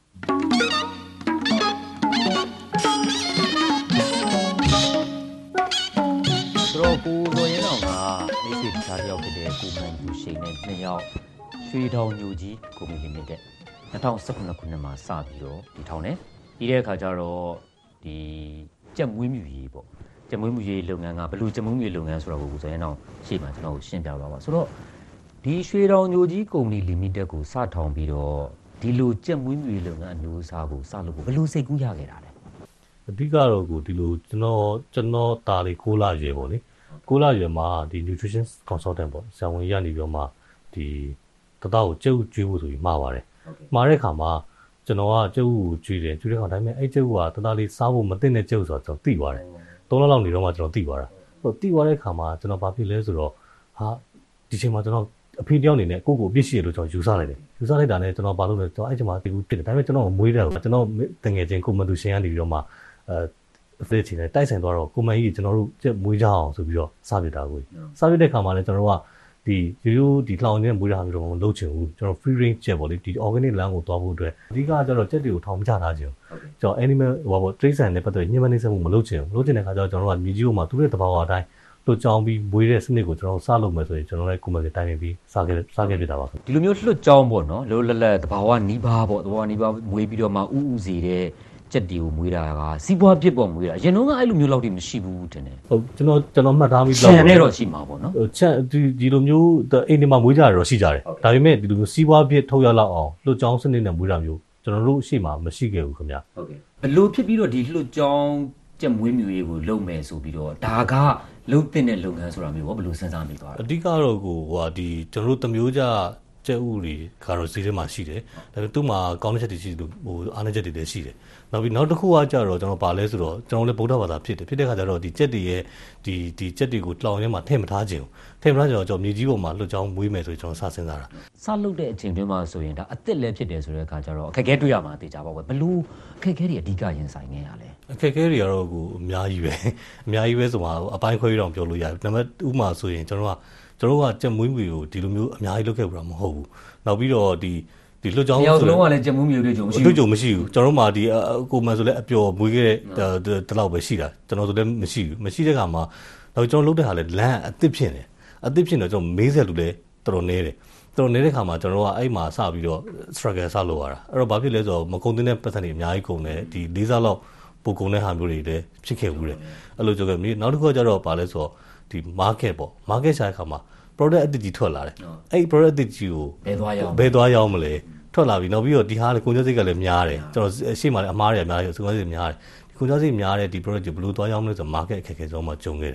တော့ကိုဇော်ရဲနောင်ကမိတ်ဆွေတခြားတယောက်ဖြစ်တဲ့ကိုမန်ယူရှိန်နဲ့နှစ်ယောက်ရွှေတောင်ညိုကြီးကုမ္ပဏီလီမိတက်၂၀၁၇ခုနှစ်မှာစပြီးတော့တည်ထောင်တယ်ပြီးတဲ့အခါကျတော့ဒီကြက်မွေးမြူရေးပေါ့ကြက်မွေးမြူရေးလုပ်ငန်းကဘယ်လိုကြက်မွေးမြူရေးလုပ်ငန်းဆိုတော့ကိုဇော်ရဲနောင်ရှေ့မှာကျွန်တော်ကိုရှင်းပြသွားပါဆိုတော့ဒီရွှေတောင်ညိုကြီးကုမ္ပဏီလီမိတက်ကိုစထောင်ပြီးတော့ဒီလိုကြက်မွေးမြူရေးလုပ်ငန်းအမျိုးအစားကိုစလုပ်ဖို့ဘယ်လိုစိတ်ကူးရခဲ့တာလဲအဓိကတော့ကိုဒီလိုကျွန်တော်ကျွန်တော်တာလေးကိုလာရေပေါ့လေကိုလာရွယ်မှာဒီ nutrition consultant ပေါ့ဆရာဝန်ကြီးကနေပြီးတော့မှဒီတသားကိုကျုပ်ကျွေးဖို့ဆိုပြီးမှာပါတယ်မှာတဲ့ခါမှာကျွန်တော်ကကျုပ်ကိုကျွေးတယ်ကျွေးတဲ့ခါဒါပေမဲ့အဲ့ကျုပ်ကတသားလေးစားဖို့မသိတဲ့ကျုပ်ဆိုတော့ကျွန်တော်သိသွားတယ်သုံးလလောက်နေတော့မှကျွန်တော်သိသွားတာဟိုသိသွားတဲ့ခါမှာကျွန်တော်ဘာဖြစ်လဲဆိုတော့ဟာဒီချိန်မှာကျွန်တော်အဖေတယောက်အနေနဲ့ကိုကိုအပြစ်ရှိရလို့ကျွန်တော်ယူဆလိုက်တယ်ယူဆလိုက်တာနဲ့ကျွန်တော်ဘာလုပ်လဲကျွန်တော်အဲ့ချိန်မှာဒီကူဖြစ်တယ်ဒါပေမဲ့ကျွန်တော်မွေးတယ်ကျွန်တော်တငယ်ချင်းကိုမတူရှင်ကနေပြီးတော့မှအဲအဖေချင်းနဲ့တိုက်ဆိုင်သွားတော့ကိုမန်ကြီးကျွန်တော်တို့ကျက်မွေးကြအောင်ဆိုပြီးတော့စပစ်တာကိုစပစ်တဲ့ခါမှာလည်းကျွန်တော်တို့ကဒီရိုးရိုးဒီလှောင်နေတဲ့မွေးတာမျိုးတော့မလုပ်ချင်ဘူးကျွန်တော် free range ကျက်ပေါ့လေဒီ organic လမ်းကိုသွားဖို့အတွက်အဓိကကျတော့ကျက်တွေကိုထောင်မချထားခြင်းကျွန်တော် animal ဟိုပေါ့ trace နဲ့ပတ်သက်ညှဉ်းပန်းနှိမ့်ဆက်မှုမလုပ်ချင်ဘူးမလုပ်ချင်တဲ့ခါကျတော့ကျွန်တော်တို့ကမြေကြီးပေါ်မှာသူ့ရဲ့တဘာဝအတိုင်းလွတ်ကြောင်းပြီးမွေးတဲ့စနစ်ကိုကျွန်တော်စလုပ်မယ်ဆိုရင်ကျွန်တော်လည်းကိုမန်ကြီးတိုင်းပြီးစခဲ့စခဲ့ပြတာပါဒီလိုမျိုးလွတ်ကြောင်းပေါ့နော်လောလောလတ်တဘာဝနီးပါးပေါ့တဘာဝနီးပါးမွေးပြီးတော့မှဥဥစီတဲ့ကျက်တီကိုမွေးတာကစီးပွားဖြစ်ပေါ်မွေးတာအရင်တော့ကအဲ့လိုမျိုးလောက်တိမရှိဘူးတင်တယ်ဟုတ်ကျွန်တော်ကျွန်တော်မှတ်ထားပြီးလောက်ချန်နဲ့တော့ရှိမှာပေါ့နော်ဟိုချက်ဒီဒီလိုမျိုးအိမ်တွေမှာမွေးကြရတော့ရှိကြတယ်ဒါပေမဲ့ဒီလိုမျိုးစီးပွားဖြစ်ထုတ်ရလောက်အောင်လွတ်ကြောင်းစနစ်နဲ့မွေးတာမျိုးကျွန်တော်တို့အရှိမမရှိခဲ့ဘူးခင်ဗျဟုတ်ကဲ့ဘလို့ဖြစ်ပြီးတော့ဒီလွတ်ကြောင်းကျက်မွေးမြူရေးကိုလုပ်မယ်ဆိုပြီးတော့ဒါကလုံတဲ့တဲ့လုပ်ငန်းဆိုတာမျိုးပေါ့ဘလို့စဉ်းစားမိသွားတာအဓိကတော့ကိုဟိုဟာဒီကျွန်တော်တို့တမျိုးကြကျက်ဥတွေကတော့စီးထဲမှာရှိတယ်ဒါပေမဲ့သူ့မှာကောင်းတဲ့ချက်တွေရှိတယ်ဟိုအားနည်းချက်တွေလည်းရှိတယ်နောက်ပြီးနောက်တစ်ခုကကြတော့ကျွန်တော်ပါလဲဆိုတော့ကျွန်တော်လည်းဗုဒ္ဓဘာသာဖြစ်တယ်ဖြစ်တဲ့ခါကျတော့ဒီကျက်တွေရဲ့ဒီဒီကျက်တွေကိုတောင်ထဲမှာထည့်မထားခြင်းထည့်မထားကြတော့ကျွန်တော်မြေကြီးပေါ်မှာလွတ်ကြောင်းမွေးမယ်ဆိုကျွန်တော်စစဉ်းစားတာစလုပ်တဲ့အချိန်တွင်းမှာဆိုရင်ဒါအစ်စ်လည်းဖြစ်တယ်ဆိုတဲ့အခါကျတော့အခက်အခဲတွေ့ရမှာတေချာပါပဲဘလို့အခက်အခဲတွေအဓိကရင်ဆိုင်နေရလဲအခက်အခဲတွေကတော့ကိုအများကြီးပဲအများကြီးပဲဆိုမှအပိုင်းခွဲရအောင်ပြောလို့ရတယ်နံပါတ်ဥမာဆိုရင်ကျွန်တော်ကကျွန်တော်ကကြက်မွေးမြူကိုဒီလိုမျိုးအများကြီးလုပ်ခဲ့ဘူးတော့မဟုတ်ဘူးနောက်ပြီးတော့ဒီဒီလွတ်ကြောင်းဆိုတော့လုံးဝလည်းကြက်မွေးမြူတွေကြုံမရှိဘူးတို့ကြုံမရှိဘူးကျွန်တော်တို့မှာဒီကိုမန်ဆိုလည်းအပျော်မွေးခဲ့တဲ့တလောက်ပဲရှိတာကျွန်တော်ဆိုလည်းမရှိဘူးမရှိတဲ့ခါမှာတော့ကျွန်တော်လုပ်တဲ့ဟာလည်းလမ်းအသစ်ဖြစ်နေအသစ်ဖြစ်နေတော့ကျွန်တော်မေးဆက်လူလည်းတော်တော်နေတယ်တော်တော်နေတဲ့ခါမှာကျွန်တော်ကအဲ့မှာစပြီးတော့ struggle စလုပ်ရတာအဲ့တော့ဘာဖြစ်လဲဆိုတော့မကုန်တဲ့ပတ်စံတွေအများကြီးကုန်တယ်ဒီလေးစားလောက်ပိုကုန်တဲ့ဟာမျိုးတွေလည်းဖြစ်ခဲ့ဘူးတယ်အဲ့လိုကြောင့်နောက်တစ်ခုကကျတော့ဘာလဲဆိုတော့ဒီ market ပေါ့ market ရှာတဲ့ခါမှာ product အသစ်ကြီးထွက်လာတယ်အဲ့ဒီ product အသစ်ကြီးကိုဘယ်သွားရောက်ဘယ်သွားရောက်မလဲထွက်လာပြီနောက်ပြီးတော့ဒီဟာလေကုန်ကျစရိတ်ကလည်းများတယ်ကျွန်တော်အရှိမှလည်းအမားတွေများတယ်ကုန်ကျစရိတ်များတယ်ဒီကုန်ကျစရိတ်များတဲ့ဒီ product ကိုဘယ်လိုသွားရောက်မလဲဆိုတော့ market အခက်အခဲဆုံးမှကြုံခဲ့တယ်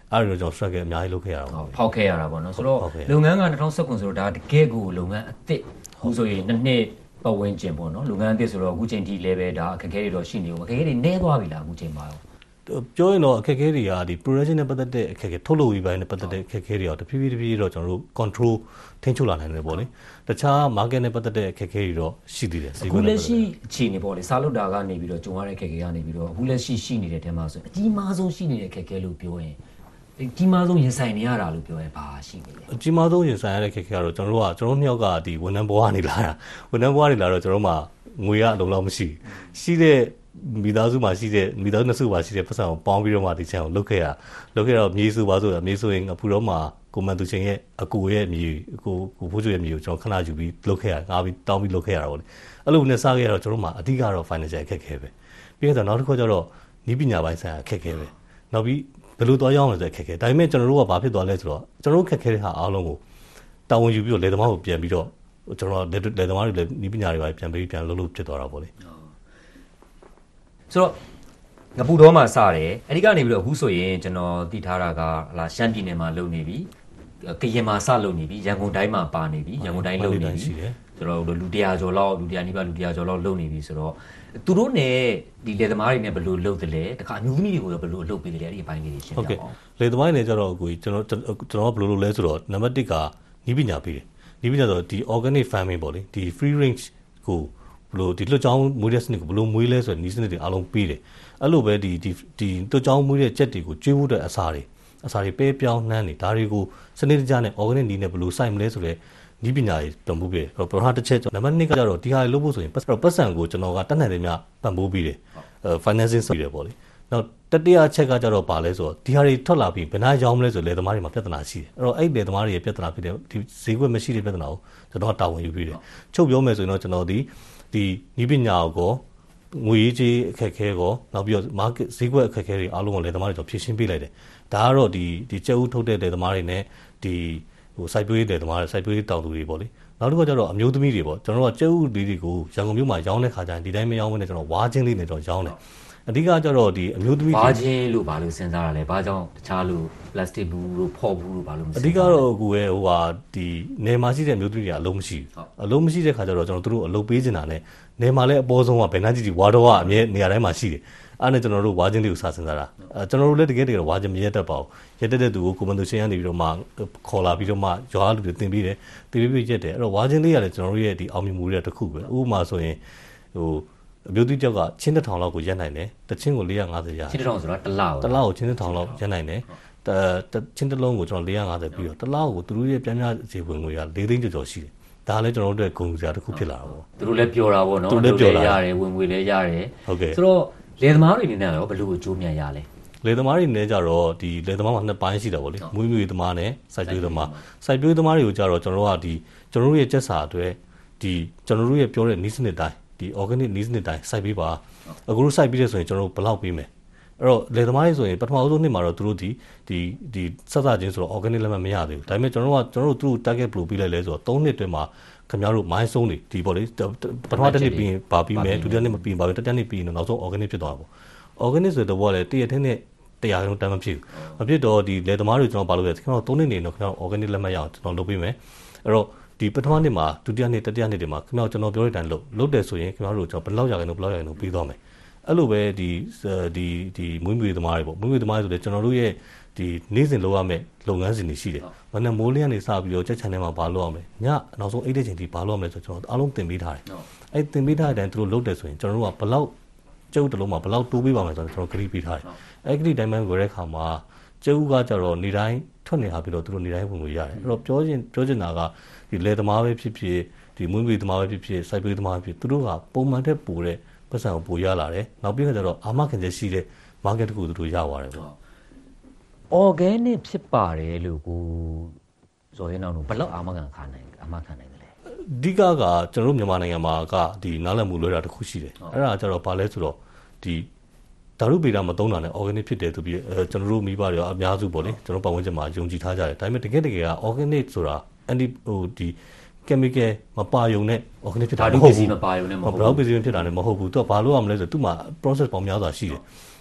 အဲ့လိုကျွန်တော် struggle အများကြီးလုပ်ခဲ့ရတာပေါ့ဖောက်ခဲ့ရတာပေါ့နော်ဆိုတော့လုပ်ငန်းက၂၀၁၉ဆိုတော့ဒါတကယ်ကိုလုပ်ငန်းအသစ်အခုဆိုရင်နှစ်နှစ်ပတ်ဝန်းကျင်ပေါ့နော်လုပ်ငန်းအသစ်ဆိုတော့အခုချိန်ထိလည်းပဲဒါအခက်အခဲတွေတော့ရှိနေဦးအခက်အခဲတွေနည်းသွားပြီလားအခုချိန်မှာရောပြောရင်တော့အခက်အခဲတွေကဒီ production နဲ့ပတ်သက်တဲ့အခက်အခဲထုတ်လုပ်ရေးပိုင်းနဲ့ပတ်သက်တဲ့အခက်အခဲတွေတော့တဖြည်းဖြည်းတဖြည်းတော့ကျွန်တော်တို့ control ထိန်းချုပ်လာနိုင်တယ်ပေါ့လေတခြား market နဲ့ပတ်သက်တဲ့အခက်အခဲတွေတော့ရှိသေးတယ်အခုလက်ရှိအခြေအနေပေါ့လေစားလုပ်တာကနေပြီးတော့ဂျုံရတဲ့အခက်အခဲကနေပြီးတော့အခုလက်ရှိရှိနေတဲ့တဲမှာဆိုအကြီးမားဆုံးရှိနေတဲ့အခက်အခဲလို့ပြောရင်အကြီးမားဆုံးရင်ဆိုင်နေရတာလို့ပြောရင်ဘာရှိနေလဲအကြီးမားဆုံးရင်ဆိုင်ရတဲ့အခက်အခဲကတော့ကျွန်တော်တို့ကကျွန်တော်နှစ်ယောက်ကဒီဝန်ထမ်းဘဝကနေလာတာဝန်ထမ်းဘဝကနေလာတော့ကျွန်တော်တို့မှငွေရအလုံးလောက်မရှိရှိတဲ့မိသားစုမှာရှိတဲ့မိသားစုနှစ်စုမှာရှိတဲ့ပတ်စံကိုပေါင်းပြီးတော့မှဒီချန်ကိုလုတ်ခဲ့ရလုတ်ခဲ့တော့မြေစုပါဆိုတာမြေစုရင်အဖူတော့မှကိုမန်သူချင်းရဲ့အကူရဲ့မြေကိုကိုဖိုးကျွေရဲ့မြေကိုကျွန်တော်ခဏယူပြီးလုတ်ခဲ့ရငါပြီးတောင်းပြီးလုတ်ခဲ့ရတာပေါ့လေအဲ့လိုနဲ့စားခဲ့ရတော့ကျွန်တော်တို့မှာအဓိကတော့ financial အခက်အခဲပဲပြီးတော့နောက်တစ်ခုကျတော့ဤပညာပိုင်းဆိုင်ရာအခက်အခဲပဲနောက်ပြီးဘယ်လိုသွားရောက်လဲဆိုအခက်အခဲဒါပေမဲ့ကျွန်တော်တို့ကဘာဖြစ်သွားလဲဆိုတော့ကျွန်တော်တို့ခက်ခဲတဲ့ဟာအားလုံးကိုတာဝန်ယူပြီးတော့လေသမားကိုပြန်ပြီးတော့ကျွန်တော်လေသမားတွေလည်းဤပညာတွေပါပြန်ပြီးပြန်လုပ်လို့ဖြစ်သွားတာပေါ့လေဆိုတော့ငပူတော်မှာစတယ်အဲ့ဒီကနေပြီးတော့အခုဆိုရင်ကျွန်တော်သိထားတာကလာရှမ်းပြည်နယ်မှာလုပ်နေပြီကရင်မှာစလုပ်နေပြီရန်ကုန်တိုင်းမှာပါနေပြီရန်ကုန်တိုင်းလုပ်နေပြီဆိုတော့လူတရာကျော်လောက်လူတရာနီးပါးလူတရာကျော်လောက်လုပ်နေပြီဆိုတော့သူတို့နဲ့ဒီလေသမားတွေနဲ့ဘယ်လိုလုပ်တယ်လဲတခါအမျိုးသမီးတွေကိုဘယ်လိုလုပ်ပေးတယ်လဲအဲ့ဒီအပိုင်းလေးတွေရှင်းပြအောင်လေသမားတွေနဲ့ကျတော့ကိုကျွန်တော်ကျွန်တော်ကဘယ်လိုလုပ်လဲဆိုတော့နံပါတ်တစ်ကနီးပညာပေးတယ်နီးပညာဆိုတော့ဒီ organic farming ပေါ့လေဒီ free range ကိုဘလို့ဒီလွတ်ချောင်းမွေးတဲ့စနစ်ကိုဘလို့မွေးလဲဆိုတော့နီးစနစ်တွေအားလုံးပေးတယ်အဲ့လိုပဲဒီဒီဒီလွတ်ချောင်းမွေးတဲ့ကြက်တွေကိုကျွေးဖို့တဲ့အစာတွေအစာတွေပဲပြောင်းနှမ်းနေဒါတွေကိုစနစ်တကျနဲ့ organic နီးနဲ့ဘလို့စိုက်မလဲဆိုတော့နီးပညာတွေတော်မှုပြတယ်ပထမတစ်ချက်နံပါတ်နှစ်ကကျတော့ဒီဟာတွေလုပ်ဖို့ဆိုရင်ပတ်စံကိုကျွန်တော်ကတက်နိုင်တယ်များပံ့ပိုးပြီးတယ် financing ဆိုပြီးတယ်ပေါ့လေနောက်တတိယချက်ကကျတော့ပါလဲဆိုတော့ဒီဟာတွေထွက်လာပြီးဘယ်နှရောင်းမလဲဆိုလေသမားတွေမှာပြဿနာရှိတယ်အဲ့တော့အဲ့လေသမားတွေရဲ့ပြဿနာဖြစ်တဲ့ဒီဈေးကွက်မရှိတဲ့ပြဿနာကိုကျွန်တော်ကတာဝန်ယူပြီးတယ်ချုပ်ပြောမယ်ဆိုရင်တော့ကျွန်တော်ဒီဒီနီးပညာကိုငွေကြေးအခက်အခဲကိုနောက်ပြီးတော့ market ဈေးကွက်အခက်အခဲတွေအားလုံးကိုလေသမားတွေတော့ဖြည့်ရှင်းပေးလိုက်တယ်ဒါကတော့ဒီဒီကျဲဦးထုတ်တဲ့လေသမားတွေနဲ့ဒီဟိုစိုက်ပျိုးရေးလေသမားတွေစိုက်ပျိုးရေးတောင်သူတွေပေါ့လေနောက်တစ်ခါကျတော့အမျိုးသမီးတွေပေါ့ကျွန်တော်တို့ကကျဲဦးလေးတွေကိုရန်ကုန်မြို့မှာရောင်းတဲ့ခါကျရင်ဒီတိုင်းမရောင်းဘဲနဲ့ကျွန်တော်ဝါချင်းလေးနဲ့တော့ရောင်းတယ်အဓိကကျတော့ဒီအမျိုးသမီးဝါချင်းလို့ဘာလို့စဉ်းစားရလဲဘာကြောင့်တခြားလို့ plastic ဘူးလို့ဖော့ဘူးလို့ဘာလို့မအဓိကတော့ကိုယ်ရဲ့ဟိုဟာဒီနေမှာရှိတဲ့အမျိုးသမီးတွေကအလုံးမရှိဘူးအလုံးမရှိတဲ့ခါကျတော့ကျွန်တော်တို့အလုပ်ပေးနေတာနဲ့နေမှာလည်းအပေါ်ဆုံးကဘယ်နှကြည့်ကြည့်ဝါတော့ကအမြဲနေရာတိုင်းမှာရှိတယ်အဲ့နဲ့ကျွန်တော်တို့ဝါချင်းလေးကိုစစဉ်းစားတာအဲကျွန်တော်တို့လည်းတကယ်တကယ်ဝါချင်းမရက်တတ်ပါဘူးရက်တက်တဲ့သူကိုကွန်မန်ဒိုရှင်းကနေပြီးတော့မှခေါ်လာပြီးတော့မှရွာလူတွေတင်ပြီးတယ်တင်ပြီးပြရက်တယ်အဲ့တော့ဝါချင်းလေးကလည်းကျွန်တော်တို့ရဲ့ဒီအောင်မြင်မှုတွေတစ်ခုပဲဥပမာဆိုရင်ဟိုအမျိုးသမီးကြောက်ကချင်းတစ်ထောင်လောက်ကိုရက်နိုင်တယ်တချင်းကို၄၅၀ရချင်းတစ်ထောင်ဆိုတော့တစ်လကိုတစ်လကိုချင်းတစ်ထောင်လောက်ရက်နိုင်တယ်တချင်းတစ်လုံးကိုကျွန်တော်၄၅၀ပြီးတော့တစ်လကိုသူတို့ရဲ့ပြန်ပြဈေးဝင်ငွေက၄သိန်းကျော်ကျော်ရှိတယ်ဒါလည်းကျွန်တော်တို့အတွက်ဂုဏ်စရာတစ်ခုဖြစ်လာတာပေါ့သူတို့လည်းပြောတာပေါ့နော်သူတို့လည်းရတယ်ဝင်ငွေလည်းရတယ်ဟုတ်ကဲ့ဆိုတော့လေသမားတွေအနေနဲ့ရောဘယ်လိုအကျိုးမြတ်ရလဲလေသမားတွေနဲ့ကြတော့ဒီလေသမားမှာနှစ်ပိုင်းရှိတာပေါ့လေမွေးမြူရေးသမားနဲ့စိုက်ပျိုးသမားစိုက်ပျိုးသမားတွေကိုကြတော့ကျွန်တော်တို့ကဒီကျွန်တော်တို့ရဲ့စက်စာအတွက်ဒီကျွန်တော်တို့ရဲ့ပြောတဲ့နီးစနစ်တိုင်းဒီ organic နီးစနစ်တိုင်းစိုက်ပေးပါအခုတို့စိုက်ပြီးတဲ့ဆိုရင်ကျွန်တော်တို့ဘယ်လောက်ပေးမယ်အဲ့တော့လေသမားတွေဆိုရင်ပထမဆုံးနှစ်မှာတော့သူတို့ဒီဒီဒီစက်စာချင်းဆိုတော့ organic လက်မှတ်မရသေးဘူးဒါပေမဲ့ကျွန်တော်တို့ကကျွန်တော်တို့သူတို့ target ဘယ်လိုပေးလိုက်လဲဆိုတော့၃နှစ်အတွင်းမှာခင်ဗျားတို့မိုင်းဆုံးနေဒီပေါ့လေပထမတစ်နှစ်ပြီးရင်ပါပြီးမယ်ဒုတိယနှစ်မပြီးရင်ပါပြီးတတိယနှစ်ပြီးရင်တော့နောက်ဆုံး organic ဖြစ်သွားတာပေါ့ organic ဆိုတော့လေတရထင်းနဲ့တရားလုံးတမ်းမဖြစ်ဘူးမဖြစ်တော့ဒီလေသမားတွေကျွန်တော်ပါလို့ရခင်ဗျားတို့၃နှစ်နေတော့ခင်ဗျားတို့ organic လက်မှတ်ရအောင်ကျွန်တော်လုပ်ပေးမယ်အဲ့တော့ဒီပထမနှစ်မှာဒုတိယနှစ်တတိယနှစ်တွေမှာခင်ဗျားတို့ကျွန်တော်ပြောတဲ့အတိုင်းလုပ်လုပ်တယ်ဆိုရင်ခင်ဗျားတို့ကျွန်တော်ဘယ်လောက်ရခိုင်လို့ဘယ်လောက်ရခိုင်လို့ပြီးသွားမယ်အဲ့လိုပဲဒီဒီဒီမွေးမြူရေးသမားတွေပေါ့မွေးမြူရေးသမားတွေဆိုလေကျွန်တော်တို့ရဲ့ဒီနေ့စဉ်လုပ်ရမယ့်လုပ်ငန်းစဉ်တွေရှိတယ်။ဘာနဲ့မိုးလင်းကနေစပြီးတော့ချက်ချန်ထဲမှာဘာလုပ်ရမလဲ။ညနောက်ဆုံးအိတ်တဲ့ချိန်ထိဘာလုပ်ရမလဲဆိုတော့ကျွန်တော်အားလုံးသင်ပေးထားတယ်။အဲ့သင်ပေးထားတဲ့အတိုင်းသူတို့လုပ်တယ်ဆိုရင်ကျွန်တော်တို့ကဘလောက်ကျုပ်တလုံးမှာဘလောက်တိုးပေးပါမယ်ဆိုတော့ကျွန်တော်ဂရိပေးထားတယ်။အဲ့ဒီတိုင်းမှဝယ်တဲ့ခါမှာကျုပ်ကကြတော့နေတိုင်းထွက်နေတာပြီးတော့သူတို့နေတိုင်းဝင်လို့ရတယ်။အဲ့တော့ပြောချင်ပြောချင်တာကဒီလေသမားပဲဖြစ်ဖြစ်ဒီမွေးမြူရေးသမားပဲဖြစ်ဖြစ်စိုက်ပျိုးသမားပဲဖြစ်သူတို့ကပုံမှန်တဲ့ပိုတဲ့ပတ်စံကိုပိုရလာတယ်။နောက်ပြီးတော့အာမခံချက်ရှိတဲ့ market တခုသူတို့ရသွားတယ်ပေါ့။ organic ဖြစ်ပါတယ်လို့ကိုဇော်ရဲနောင်တို့ဘယ်လောက်အာမခံခါနိုင်အာမခံနိုင်တယ်လဲအဓိကကကျွန်တော်တို့မြန်မာနိုင်ငံမှာကဒီနားလည်မှုလွဲတာတစ်ခုရှိတယ်အဲ့ဒါကျတော့ဘာလဲဆိုတော့ဒီဓာတုဗေဒမသုံးတာနဲ့ organic ဖြစ်တယ်သူပြီးအဲကျွန်တော်တို့မိဘတွေအများစုပေါ့လေကျွန်တော်ပတ်ဝန်းကျင်မှာယုံကြည်ထားကြတယ်ဒါပေမဲ့တကယ်တကယ်က organic ဆိုတာ anti ဟိုဒီ chemical မပါယုံနဲ့ organic ဖြစ်တာမဟုတ်ဘူးမပါယုံနဲ့မဟုတ်ဘူးဘယ်တော့ပစ္စည်းဖြစ်တာလည်းမဟုတ်ဘူးသူကဘာလို့ရမလဲဆိုတော့သူ့မှာ process ပေါင်းများစွာရှိတယ်ဥ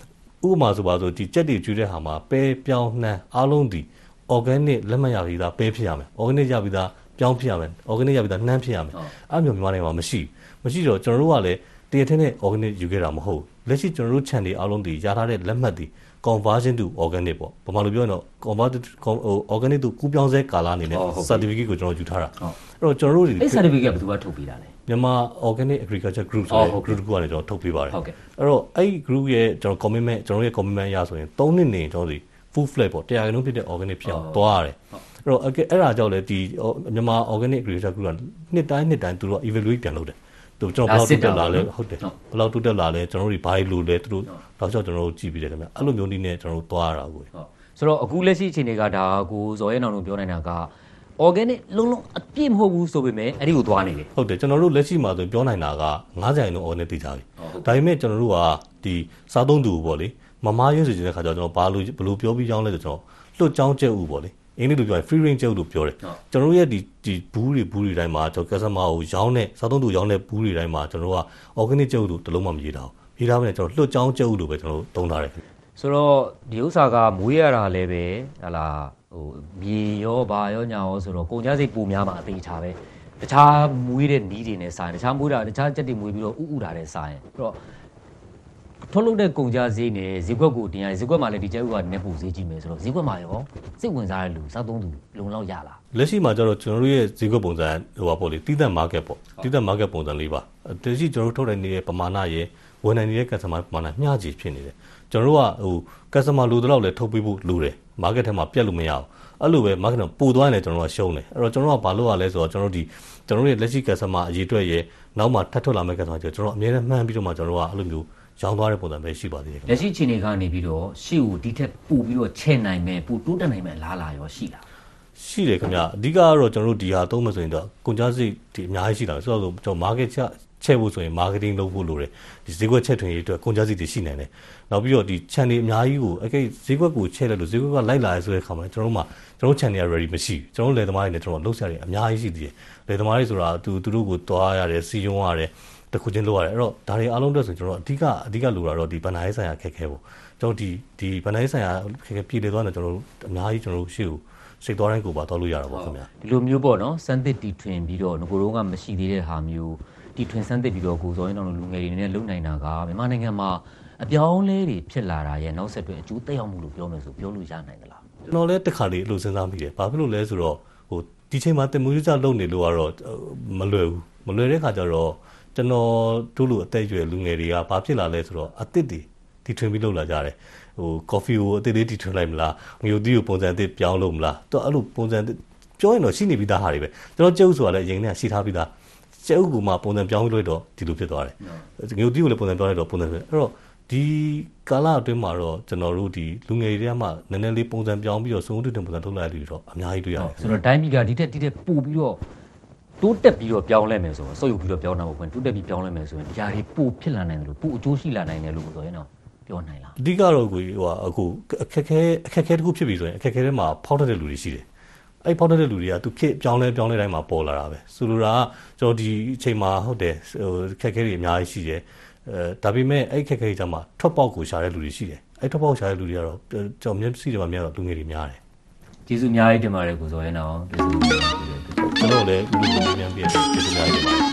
ဥပမာဆိုပါဆိုဒီကြက်တွေကျွေးတဲ့ဟာမှာပဲပြောင်းနှမ်းအားလုံးဒီ organic လက်မှတ်ရပြီးသားပဲဖြစ်ရမယ် organic ရပြီးသားပြောင်းဖြစ်ရမယ် organic ရပြီးသားနှမ်းဖြစ်ရမယ်အဲ့မျိုးမြန်မာနိုင်ငံမှာမရှိမရှိတော့ကျွန်တော်တို့ကလည်းတရထင်းနဲ့ organic ယူခဲ့တာမဟုတ်လက်ရှိကျွန်တော်တို့ channel အားလုံးဒီရထားတဲ့လက်မှတ်ဒီ conversion to organic ပေါ့ဘာမှလို့ပြောရင်တော့ convert organic to ကူးပြောင်းဆဲကာလအနေနဲ့ certificate ကိုကျွန်တော်ယူထားတာအဲ့တော့ကျွန်တော်တို့ဒီ certificate ဘယ်သူကထုတ်ပေးတာလဲမြန်မာ organic agriculture group ဆိုတဲ့ group ကလည်းကျွန်တော်ထုတ်ပေးပါတယ်ဟုတ်ကဲ့အဲ့တော့အဲ့ group ရဲ့ကျွန်တော် commitment ကျွန်တော်ရဲ့ commitment ရဆိုရင်သုံးနှစ်နေကျွန်တော်ဒီ full flat ပေါ့တရားရုံးဖြစ်တဲ့ organic ဖြစ်အောင်သွားရတယ်အဲ့တော့အဲ့ဒါကြောင့်လေဒီမြန်မာ organic agriculture group ကနှစ်တိုင်းနှစ်တိုင်းသူတို့ evaluate ပြန်လုပ်တယ်သူကျွန်တော်ဘယ်လောက်တက်လာလဲဟုတ်တယ်ဘယ်လောက်တက်လာလဲကျွန်တော်တို့ဘာလို့လဲသူတို့တော့ကျွန်တော်တို့ကြည့်ပြီးတယ်ခင်ဗျအဲ့လိုမျိုးနည်းနဲ့ကျွန်တော်တို့သွားရတာကိုဟုတ်ဆိုတော့အခုလက်ရှိအခြေအနေကဒါကိုဇော်ရဲနောင်တို့ပြောနေတာက organic လုံးလုံးအပြည့်မဟုတ်ဘူးဆိုပေမဲ့အဲ့ဒီကိုသွားနေတယ်ဟုတ်တယ်ကျွန်တော်တို့လက်ရှိမှာဆိုပြောနိုင်တာကninetyရာခိုင်နှုန်း organic သိကြပြီဒါပေမဲ့ကျွန်တော်တို့ကဒီစားသုံးသူပေါ့လေမမားရွေးစီတဲ့ခါကျတော့ကျွန်တော်ဘာလို့ဘလို့ပြောပြီးကြောင်းလဲဆိုတော့လွတ်ကြောင်းကျက်ဥပေါ့လေအင်္ဂလိပ်လိုပြောရင် free range ကျက်ဥလို့ပြောတယ်ကျွန်တော်တို့ရဲ့ဒီဒီဘူးတွေဘူးတွေတိုင်းမှာကျွန်တော် customer ကိုရောင်းတဲ့စားသုံးသူရောင်းတဲ့ဘူးတွေတိုင်းမှာကျွန်တော်တို့က organic ကျက်ဥလို့တလုံးမှမရေးထားဘူးရေးထားမယ်ကျွန်တော်လွတ်ကြောင်းကျက်ဥလို့ပဲကျွန်တော်တို့သုံးထားတယ်ဆိုတော့ဒီဥစ္စာကမွေးရတာလည်းပဲဟာလာဟိုမြေရောဘာရောညာရောဆိုတော့ကုန်ကြစိတ်ပူများမှာအသေးချာပဲတခြားမွေးတဲ့နီးတွေနဲ့စားရင်တခြားမွေးတာတခြားကြက်တွေမွေးပြီးတော့ဥဥတာတဲ့စားရင်အဲ့တော့ထုတ်လုပ်တဲ့ကုန်ကြစိတ်နဲ့ဈေးကွက်ကိုတင်ရတယ်ဈေးကွက်မှာလည်းဒီကျဲဥကနေပူဈေးကြီးမယ်ဆိုတော့ဈေးကွက်မှာရောစိတ်ဝင်စားတဲ့လူစားသုံးသူလုံလောက်ရလားလက်ရှိမှာကျတော့ကျွန်တော်တို့ရဲ့ဈေးကွက်ပုံစံဟိုပါပေါ့လေတီးသက် market ပေါ့တီးသက် market ပုံစံလေးပါတရှိကျွန်တော်တို့ထုတ်တဲ့နေတဲ့ပမာဏရဲ့ဝန်နိုင်နေတဲ့ customer ပမာဏမျှကြီးဖြစ်နေတယ်ကျွန်တော်တို့ကဟို customer လိုတော့လည်းထုတ်ပေးဖို့လိုတယ် market ထဲမှာပြက်လို့မရဘူးအဲ့လိုပဲ market မှာပို့သွားရင်လည်းကျွန်တော်တို့ကရှုံးတယ်အဲ့တော့ကျွန်တော်တို့ကဘာလုပ်ရလဲဆိုတော့ကျွန်တော်တို့ဒီကျွန်တော်တို့ရဲ့လက်ရှိ customer အရေးအတွက်ရဲ့နောက်မှထပ်ထွက်လာမယ့် customer ကျွန်တော်တို့အများနဲ့မှန်းပြီးတော့မှကျွန်တော်တို့ကအဲ့လိုမျိုးရောင်းသွားတဲ့ပုံစံပဲရှိပါသေးတယ်လက်ရှိအခြေအနေကနေပြီးတော့ရှေ့ကိုဒီထက်ပို့ပြီးတော့ချဲ့နိုင်မယ်ပို့တိုးတက်နိုင်မယ်လားလားရောရှိလားရှိတယ်ခင်ဗျအဓိကကတော့ကျွန်တော်တို့ဒီဟာသုံးမှဆိုရင်တော့ကုန်ကြစိတ်ဒီအများကြီးရှိတာဆိုတော့ကျွန်တော် market ချချဲ့ဖို့ဆိုရင် marketing လုပ်ဖို့လိုတယ်ဒီဈေးကွက်ချဲ့ထွင်ရေးအတွက်ကုန်ကြစိတ်တွေရှိနိုင်တယ်နောက်ပြီးတော့ဒီ channel အများကြီးကိုအကိဈေးကွက်ကိုချဲ့လိုက်လို့ဈေးကွက်ကလိုက်လာရဲဆိုတဲ့အခါမှာကျွန်တော်တို့မှာကျွန်တော်တို့ channel ready မရှိဘူးကျွန်တော်တို့လယ်သမားတွေနဲ့ကျွန်တော်လှုပ်ရှားတွေအများကြီးရှိသေးတယ်လယ်သမားတွေဆိုတာသူသူတို့ကိုတွားရတယ်စီယုံရတယ်တခုချင်းလုပ်ရတယ်အဲ့တော့ဒါတွေအားလုံးအတွက်ဆိုကျွန်တော်အဓိကအဓိကလိုတာတော့ဒီဘဏ္ဍာရေးဆိုင်ရာခက်ခဲပေါ့ကျွန်တော်ဒီဒီဘဏ္ဍာရေးဆိုင်ရာခက်ခဲပြည်လေသွားတယ်ကျွန်တော်တို့အများကြီးကျွန်တော်တို့ရှေ့ကိုစိတ်သွားတိုင်းကိုပါတော့လို့ရတာပေါ့ခင်ဗျာဒီလိုမျိုးပေါ့နော်စမ်းသစ်တီထွင်ပြီးတော့ငကိုတော့ကမရှိသေးတဲ့ဟာမျိုးတီထွင်စမ်းသစ်ပြီးတော့ကိုစောရင်းတော်လူငယ်တွေနဲ့လုံနိုင်တာကမြန်မာနိုင်ငံမှာအပြောင်းလဲတွေဖြစ်လာတာရဲ့နောက်ဆက်တွဲအကျိုးသက်ရောက်မှုလို့ပြောမယ်ဆိုပြောလို့ရနိုင်သလားကျွန်တော်လည်းတစ်ခါလေးအလိုစဉ်းစားမိတယ်ဘာဖြစ်လို့လဲဆိုတော့ဟိုဒီချိန်မှာတင်မှုကြလုပ်နေလို့ကတော့မလွယ်ဘူးမလွယ်တဲ့ခါကျတော့ကျွန်တော်တို့လိုအသက်အရွယ်လူငယ်တွေကဘာဖြစ်လာလဲဆိုတော့အသစ်တွေတီထွင်ပြီးလုပ်လာကြတယ်ဟို coffee ကိုအသစ်လေးတီထွင်လိုက်မလားငရုတ်သီးကိုပုံစံအသစ်ပြောင်းလို့မလားတော့အဲ့လိုပုံစံပြောရင်တော့ရှိနေပြီးသားဟာတွေပဲကျွန်တော်ကျုပ်ဆိုတာလည်းအရင်ကရှိထားပြီးသားကျုပ်ကမှပုံစံပြောင်းလို့တော့ဒီလိုဖြစ်သွားတယ်ငရုတ်သီးကိုလည်းပုံစံပြောင်းလိုက်တော့ပုံစံဖြစ်အဲ့တော့ဒီကာလအတွင်းမှာတော့ကျွန်တော်တို့ဒီလူငယ်တွေကမှနည်းနည်းလေးပုံစံပြောင်းပြီးတော့စုံတူတင်ပုံစံထုတ်လိုက်လို့တော့အများကြီးတွေ့ရတယ်ဆိုတော့တိုင်းပြည်ကဒီတက်ဒီတက်ပို့ပြီးတော့တိုးတက်ပြီးတော့ပြောင်းလဲမယ်ဆိုတော့စုပ်ယူပြီးတော့ပြောင်းတာပေါ့ကွတိုးတက်ပြီးပြောင်းလဲမယ်ဆိုရင်ဒီဟာတွေပို့ဖြစ်လာနိုင်တယ်လို့ပို့အကျိုးရှိလာနိုင်တယ်လို့ဆိုရင်တော့ပြောနိုင်လားအဓိကတော့ကိုဟိုအခုအခက်ခဲအခက်ခဲတစ်ခုဖြစ်ပြီဆိုရင်အခက်ခဲထဲမှာဖောက်တတ်တဲ့လူတွေရှိတယ်အဲ့ဖောက်တတ်တဲ့လူတွေကသူခေပြောင်းလဲပြောင်းလဲတိုင်းမှာပေါ်လာတာပဲဆိုလိုတာကကျွန်တော်ဒီအချိန်မှာဟုတ်တယ်ဟိုအခက်ခဲတွေအများကြီးရှိတယ်အဲဒါပေမဲ့အဲ့ခက်ခဲကြမှာထွက်ပေါက်ကိုရှာတဲ့လူတွေရှိတယ်အဲ့ထွက်ပေါက်ရှာတဲ့လူတွေကတော့ကျွန်တော်မျက်စိတွေမှာများတော့လူငယ်တွေများတယ်ကျေးဇူးအများကြီးတင်ပါတယ်ကိုစောရဲနောင်ကျေးဇူးကျွန်တော်လည်းလူလူများပြည့်ကျေးဇူးများတင်ပါတယ်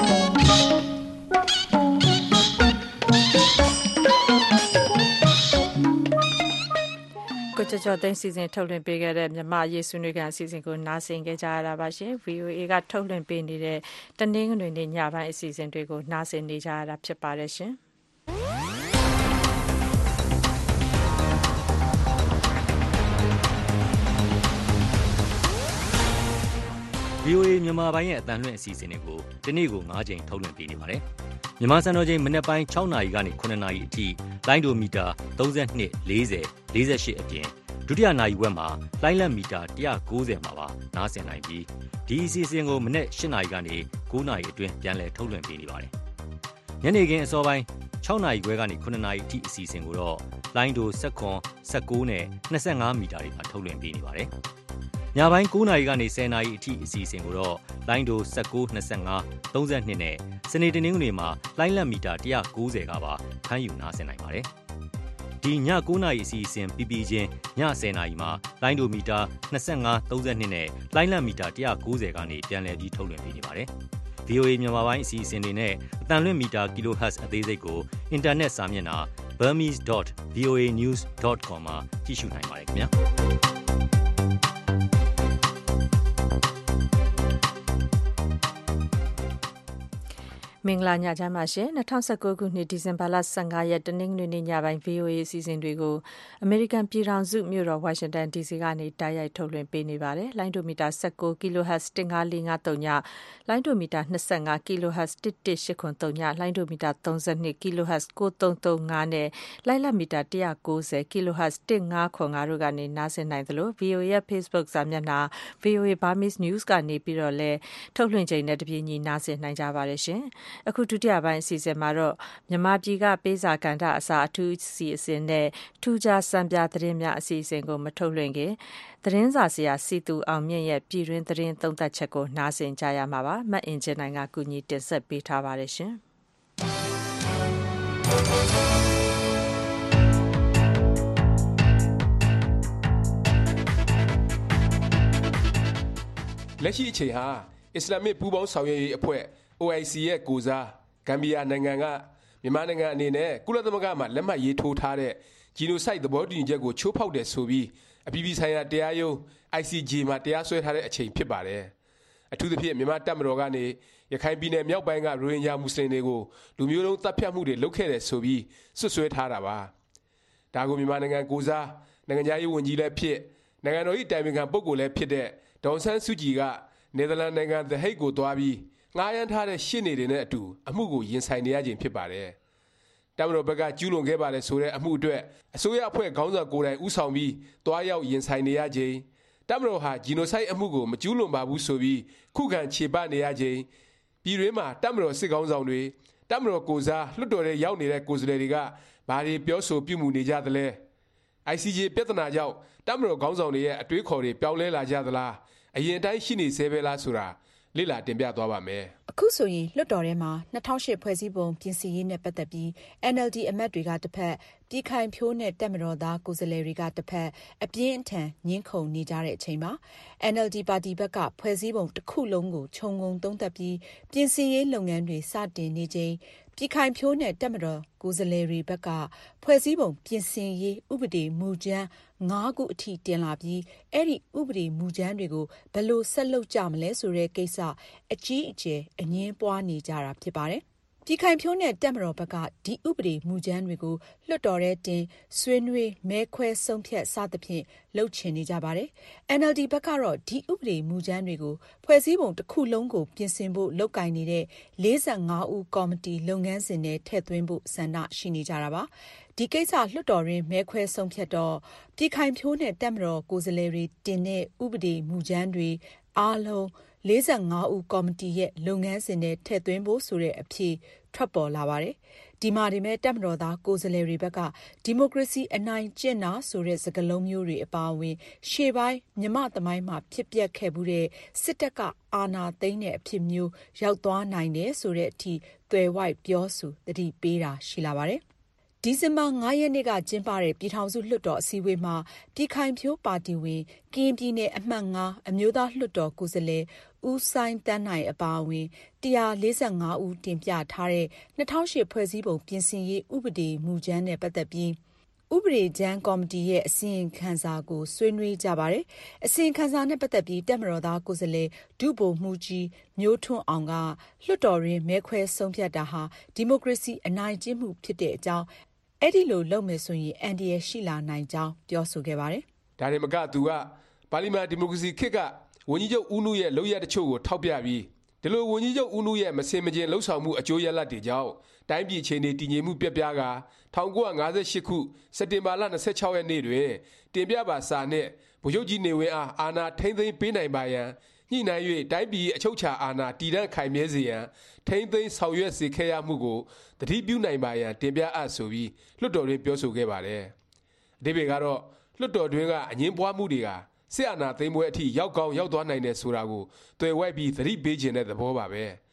ကိုကျော်ကျော်သိန်းစီစဉ်ထုတ်လွှင့်ပေးခဲ့တဲ့မြမရေးဆွေးနွေးကန်အစီအစဉ်ကိုနားဆင်ကြကြရတာပါရှင် ဗွီအိုအေ ကထုတ်လွှင့်ပေးနေတဲ့တနင်္ဂနွေနေ့ညပိုင်းအစီအစဉ်တွေကိုနားဆင်နေကြရတာဖြစ်ပါတယ်ရှင်ဗွီအိုအေ မြန်မာပိုင်းရဲ့အသံလွှင့်အစီအစဉ်တွေကိုဒီနေ့ကို၅ကြိမ်ထုတ်လွှင့်ပေးနေပါတယ်။မြန်မာစံတော်ချိန်မနက်ပိုင်း၆နာရီကနေ၇နာရီအထိလိုင်းဒိုမီတာ၃၂ ၄၀ ၄၈အပြင်ဒုတိယနာရီဝက်မှာလိုင်းလက်မီတာ၁၉၀မှာပါနားဆင်နိုင်ပြီးဒီအစီအစဉ်ကိုမနက်၈နာရီကနေ၉နာရီအတွင်းပြန်လည်ထုတ်လွှင့်ပေးနေပါတယ်။ညနေခင်းအစောပိုင်း၆နာရီခွဲကနေ၇နာရီအထိအစီအစဉ်ကိုတော့လိုင်းဒို၁၇ ၁၉နဲ့၂၅မီတာတွေမှာထုတ်လွှင့်ပေးနေပါတယ်။ညပိုင်း၉နာရီကနေ၁၀နာရီအထိအစီအစဉ်ကိုတော့လိုင်းဒို၁၉ ၂၅ ၃၂နဲ့စနေတနင်္ဂနွေမှာလိုင်းလက်မီတာ၁၉၀ကပါဖမ်းယူနားဆင်နိုင်ပါတယ်။ဒီညကိုးနာရီအစီအစဉ်ပြီးပြီးချင်းညဆယ်နာရီမှာလိုင်းဒိုမီတာနှစ်၅ သုံး၂နဲ့လိုင်းလံမီတာone ninetyကနေပြန်လည်ပြီးထုတ်လွှင့်ပေးနေပါတယ်။ ဗီအိုအေ မြန်မာပိုင်းအစီအစဉ်တွေနဲ့အတန်လွင့်မီတာ kilohertz အသေးစိတ်ကိုအင်တာနက်စာမျက်နှာ burmese dot v o a news dot com မှာကြည့်ရှုနိုင်ပါတယ်ခင်ဗျာ။မင်္ဂလာညချမ်းပါရှင်၂၀၁၉ခုနှစ်ဒီဇင်ဘာလ၁၅ရက်တနင်္ဂနွေနေ့ညပိုင်း ဗီအိုအေ အစီအစဉ်တွေကိုအမေရိကန်ပြည်ထောင်စုမြို့တော်ဝါရှင်တန် ဒီစီကနေတိုက်ရိုက်ထုတ်လွှင့်ပေးနေပါတယ်။လိုင်းဒိုမီတာ၁၉ kilohertz ၁၅၄၅၃ညလိုင်းဒိုမီတာ၂၅ kilohertz ၁၁၈၇၃ညလိုင်းဒိုမီတာ၃၂ kilohertz ၉၃၃၅နဲ့လိုင်းလမီတာ၁၉၀ kilohertz ၁၅၇၅တို့ကနေနားဆင်နိုင်သလို ဗီအိုအေ ရဲ့ Facebook စာမျက်နှာ ဗီအိုအေ Burmese News ကနေပြီးတော့လည်းထုတ်လွှင့်ချိန်နဲ့တပြေးညီနားဆင်နိုင်ကြပါတယ်ရှင်။အခုဒုတိယပိုင်းအစီအစဉ်မှာတော့မြန်မာပြည်ကပေးစာကဏ္ဍအစာအထူးစီအစဉ်နဲ့ထူးခြားစံပြသတင်းများအစီအစဉ်ကိုမထုတ်လွှင့်ခင်သတင်းစာဆရာစီသူအောင်မြင့်ရဲ့ပြည်တွင်းသတင်းသုံးသပ်ချက်ကိုနားဆင်ကြရမှာပါ။မတ်အင်ဂျင်နိုင်ကကူညီတင်ဆက်ပေးထားပါတယ်ရှင်။လက်ရှိအချိန်ဟာအစ္စလာမစ်ပူးပေါင်းဆောင်ရွက်ရေးအဖွဲ့ အို အိုင် စီ ရဲ့ကိုယ်စားဂမ်ဘီယာနိုင်ငံကမြန်မာနိုင်ငံအနေနဲ့ကုလသမဂ္ဂမှာလက်မှတ်ရေးထိုးထားတဲ့ဂျီနိုဆိုက်သဘောတူညီချက်ကိုချိုးဖောက်တယ်ဆိုပြီးအပြည်ပြည်ဆိုင်ရာတရားရုံး အိုင် စီ ဂျေ မှာတရားစွဲထားတဲ့အချိန်ဖြစ်ပါတယ်။အထူးသဖြင့်မြန်မာတပ်မတော်ကနေရခိုင်ပြည်နယ်မြောက်ပိုင်းကရိုဟင်ဂျာမွတ်စလင်တွေကိုလူမျိုးတုံးတပ်ဖြတ်မှုတွေလုပ်ခဲ့တယ်ဆိုပြီးဆွဆွဲထားတာပါ။ဒါကိုမြန်မာနိုင်ငံကိုယ်စားနိုင်ငံခြားရေးဝန်ကြီးလည်းဖြစ်နိုင်ငံတော်၏တိုင်ပင်ခံပုဂ္ဂိုလ်လည်းဖြစ်တဲ့ဒေါ်အောင်ဆန်းစုကြည်ကနယ်သာလန်နိုင်ငံ The Hague ကိုသွားပြီးငှားရမ်းထားတဲ့ရှေ့နေတွေနဲ့အတူအမှုကိုရင်ဆိုင်နေရခြင်းဖြစ်ပါတယ်။တပ်မတော်ဘက်ကကျူးလွန်ခဲ့ပါတယ်ဆိုတဲ့အမှုအတွက်အစိုးရအဖွဲ့ခေါင်းဆောင်ကိုယ်တိုင်ဦးဆောင်ပြီးတွားရောက်ရင်ဆိုင်နေရခြင်းတပ်မတော်ဟာဂျီနိုဆိုက်အမှုကိုမကျူးလွန်ပါဘူးဆိုပြီးခုခံခြေပနေရခြင်းပြည်တွင်းမှာတပ်မတော်စစ်ခေါင်းဆောင်တွေတပ်မတော်ကိုယ်စားလွှတ်တော်ထဲရောက်နေတဲ့ကိုယ်စားလှယ်တွေကဘာတွေပြောဆိုပြုမှုနေကြသလဲ အိုင် စီ ဂျေ ပြဿနာကြောင့်တပ်မတော်ခေါင်းဆောင်တွေရဲ့အတွေးခေါ်တွေပြောင်းလဲလာကြသလားအရင်တိုင်းရှိနေသေးပဲလားဆိုတာလေ့လာတင်ပြသွားပါမယ်။အခုဆိုရင်လွှတ်တော်ထဲမှာ၂၀၀၈ဖွဲ့စည်းပုံပြင်ဆင်ရေးနဲ့ပတ်သက်ပြီး အန် အယ်လ် ဒီ အမတ်တွေကတစ်ဖက်ပြည်ခိုင်ဖြိုးနဲ့တပ်မတော်သားကိုယ်စားလှယ်တွေကတစ်ဖက်အပြင်းအထန်ငြင်းခုန်နေကြတဲ့အချိန်မှာ အန် အယ်လ် ဒီ ပါတီဘက်ကဖွဲ့စည်းပုံတစ်ခုလုံးကိုခြုံငုံသုံးသပ်ပြီးပြင်ဆင်ရေးလုပ်ငန်းတွေစတင်နေချိန်ပြည်ခိုင်ဖြိုးနဲ့တပ်မတော်ကိုယ်စားလှယ်တွေဘက်ကဖွဲ့စည်းပုံပြင်ဆင်ရေးဥပဒေမူကြမ်း၅ခုအထိတင်လာပြီးအဲ့ဒီဥပဒေမူကြမ်းတွေကိုဘယ်လိုဆက်လုပ်ကြမလဲဆိုတဲ့ကိစ္စအကြီးအကျယ်အငြင်းပွားနေကြတာဖြစ်ပါတယ်။ပြည်ခိုင်ဖြိုးနဲ့တပ်မတော်ဘက်ကဒီဥပဒေမူကြမ်းတွေကိုလွှတ်တော်ထဲတင်ဆွေးနွေးမဲခွဲဆုံးဖြတ်စသဖြင့်လှုပ်ချင်နေကြပါတယ်။ အန် အယ်လ် ဒီ ဘက်ကတော့ဒီဥပဒေမူကြမ်းတွေကိုဖွဲ့စည်းပုံတစ်ခုလုံးကိုပြင်ဆင်ဖို့လုပ်ကိုင်နေတဲ့၄၅ဦးကော်မတီလုပ်ငန်းစဉ်နဲ့ထည့်သွင်းဖို့ဆန္ဒရှိနေကြတာပါ။ဒီကိစ္စလွှတ်တော်ရင်းမဲခွဲဆုံးဖြတ်တော့ပြည်ခိုင်ဖြိုးနဲ့တပ်မတော်ကိုယ်စားလှယ်တွေတင်တဲ့ဥပဒေမူကြမ်းတွေအားလုံး၄၅ဦးကော်မတီရဲ့လုပ်ငန်းစဉ်နဲ့ထည့်သွင်းဖို့ဆိုတဲ့အဖြေထွက်ပေါ်လာပါတယ်။ဒီမှာဒီမဲ့တပ်မတော်သားကိုယ်စားလှယ်တွေဘက်ကဒီမိုကရေစီအနိုင်ကျင့်တာဆိုတဲ့စကားလုံးမျိုးတွေအပါအဝင်ရှေ့ပိုင်းမြမသမိုင်းမှာဖြစ်ပျက်ခဲ့မှုတဲ့စစ်တပ်ကအာဏာသိမ်းတဲ့အဖြစ်မျိုးရောက်သွားနိုင်တယ်ဆိုတဲ့အထိသွယ်ဝိုက်ပြောဆိုတတိပေးတာရှိလာပါတယ်။ဒီဇင်ဘာ၅ရက်နေ့ကကျင်းပတဲ့ပြည်ထောင်စုလွှတ်တော်အစည်းအဝေးမှာပြည်ခိုင်ဖြိုးပါတီဝင်ကရင်ပြည်နယ်အမှတ်၅အမျိုးသားလွှတ်တော်ကိုယ်စားလှယ်ဦးဆိုင်တန်းနိုင်အပါအဝင်၁၄၅ဦးတင်ပြထားတဲ့၂၀၀၈ဖွဲ့စည်းပုံပြင်ဆင်ရေးဥပဒေမူကြမ်းနဲ့ပတ်သက်ပြီးဥပဒေကြမ်းကော်မတီရဲ့အစီရင်ခံစာကိုဆွေးနွေးကြပါတယ်။အစီရင်ခံစာနဲ့ပတ်သက်ပြီးတပ်မတော်သားကိုယ်စားလှယ်ဒုဗိုလ်မှူးကြီးမျိုးထွန်းအောင်ကလွှတ်တော်ရင်းမဲခွဲဆုံးဖြတ်တာဟာဒီမိုကရေစီအနိုင်ကျင့်မှုဖြစ်တဲ့အကြောင်းအဲ့ဒီလိုလုပ်မယ်ဆိုရင်အန်ဒီရရှိလာနိုင်ကြောင်းပြောဆိုခဲ့ပါတယ်။ဒါနဲ့မကသူကပါလီမန်ဒီမိုကရေစီခေတ်ကဝန်ကြီးချုပ်ဦးနုရဲ့လုပ်ရတချို့ကိုထောက်ပြပြီးဒီလိုဝန်ကြီးချုပ်ဦးနုရဲ့မစင်မကျင်လှုပ်ဆောင်မှုအကျိုးရလဒ်တွေကြောင့်တိုင်းပြည်အခြေအနေတည်ငြိမ်မှုပြက်ပြားက၁၉၅၈ခုစက်တင်ဘာလ၂၆ရက်နေ့တွင်တင်ပြပါစာနဲ့ဗိုလ်ချုပ်ကြီးနေဝင်းအားအာဏာထိန်းသိမ်းပေးနိုင်ပါရန်ညှိနှိုင်း၍တိုင်းပြည်အချုပ်အခြာအာဏာတည်တံ့ခိုင်မြဲစေရန်ထိန်းသိမ်းဆောင်ရွက်စေခဲ့ရမှုကိုသတိပြုနိုင်ပါရန်တင်ပြအပ်ဆိုပြီးလွှတ်တော်တွင်ပြောဆိုခဲ့ပါတယ်။အဓိပ္ပာယ်ကတော့လွှတ်တော်တွင်ကအငြင်းပွားမှုတွေကစစ်အာဏာသိမ်းပွဲအထိရောက်ကောင်းရောက်သွားနိုင်တယ်ဆိုတာကိုတွေ့ဝိုက်ပြီးသတိပေးခြင်းတဲ့သဘောပါပဲ။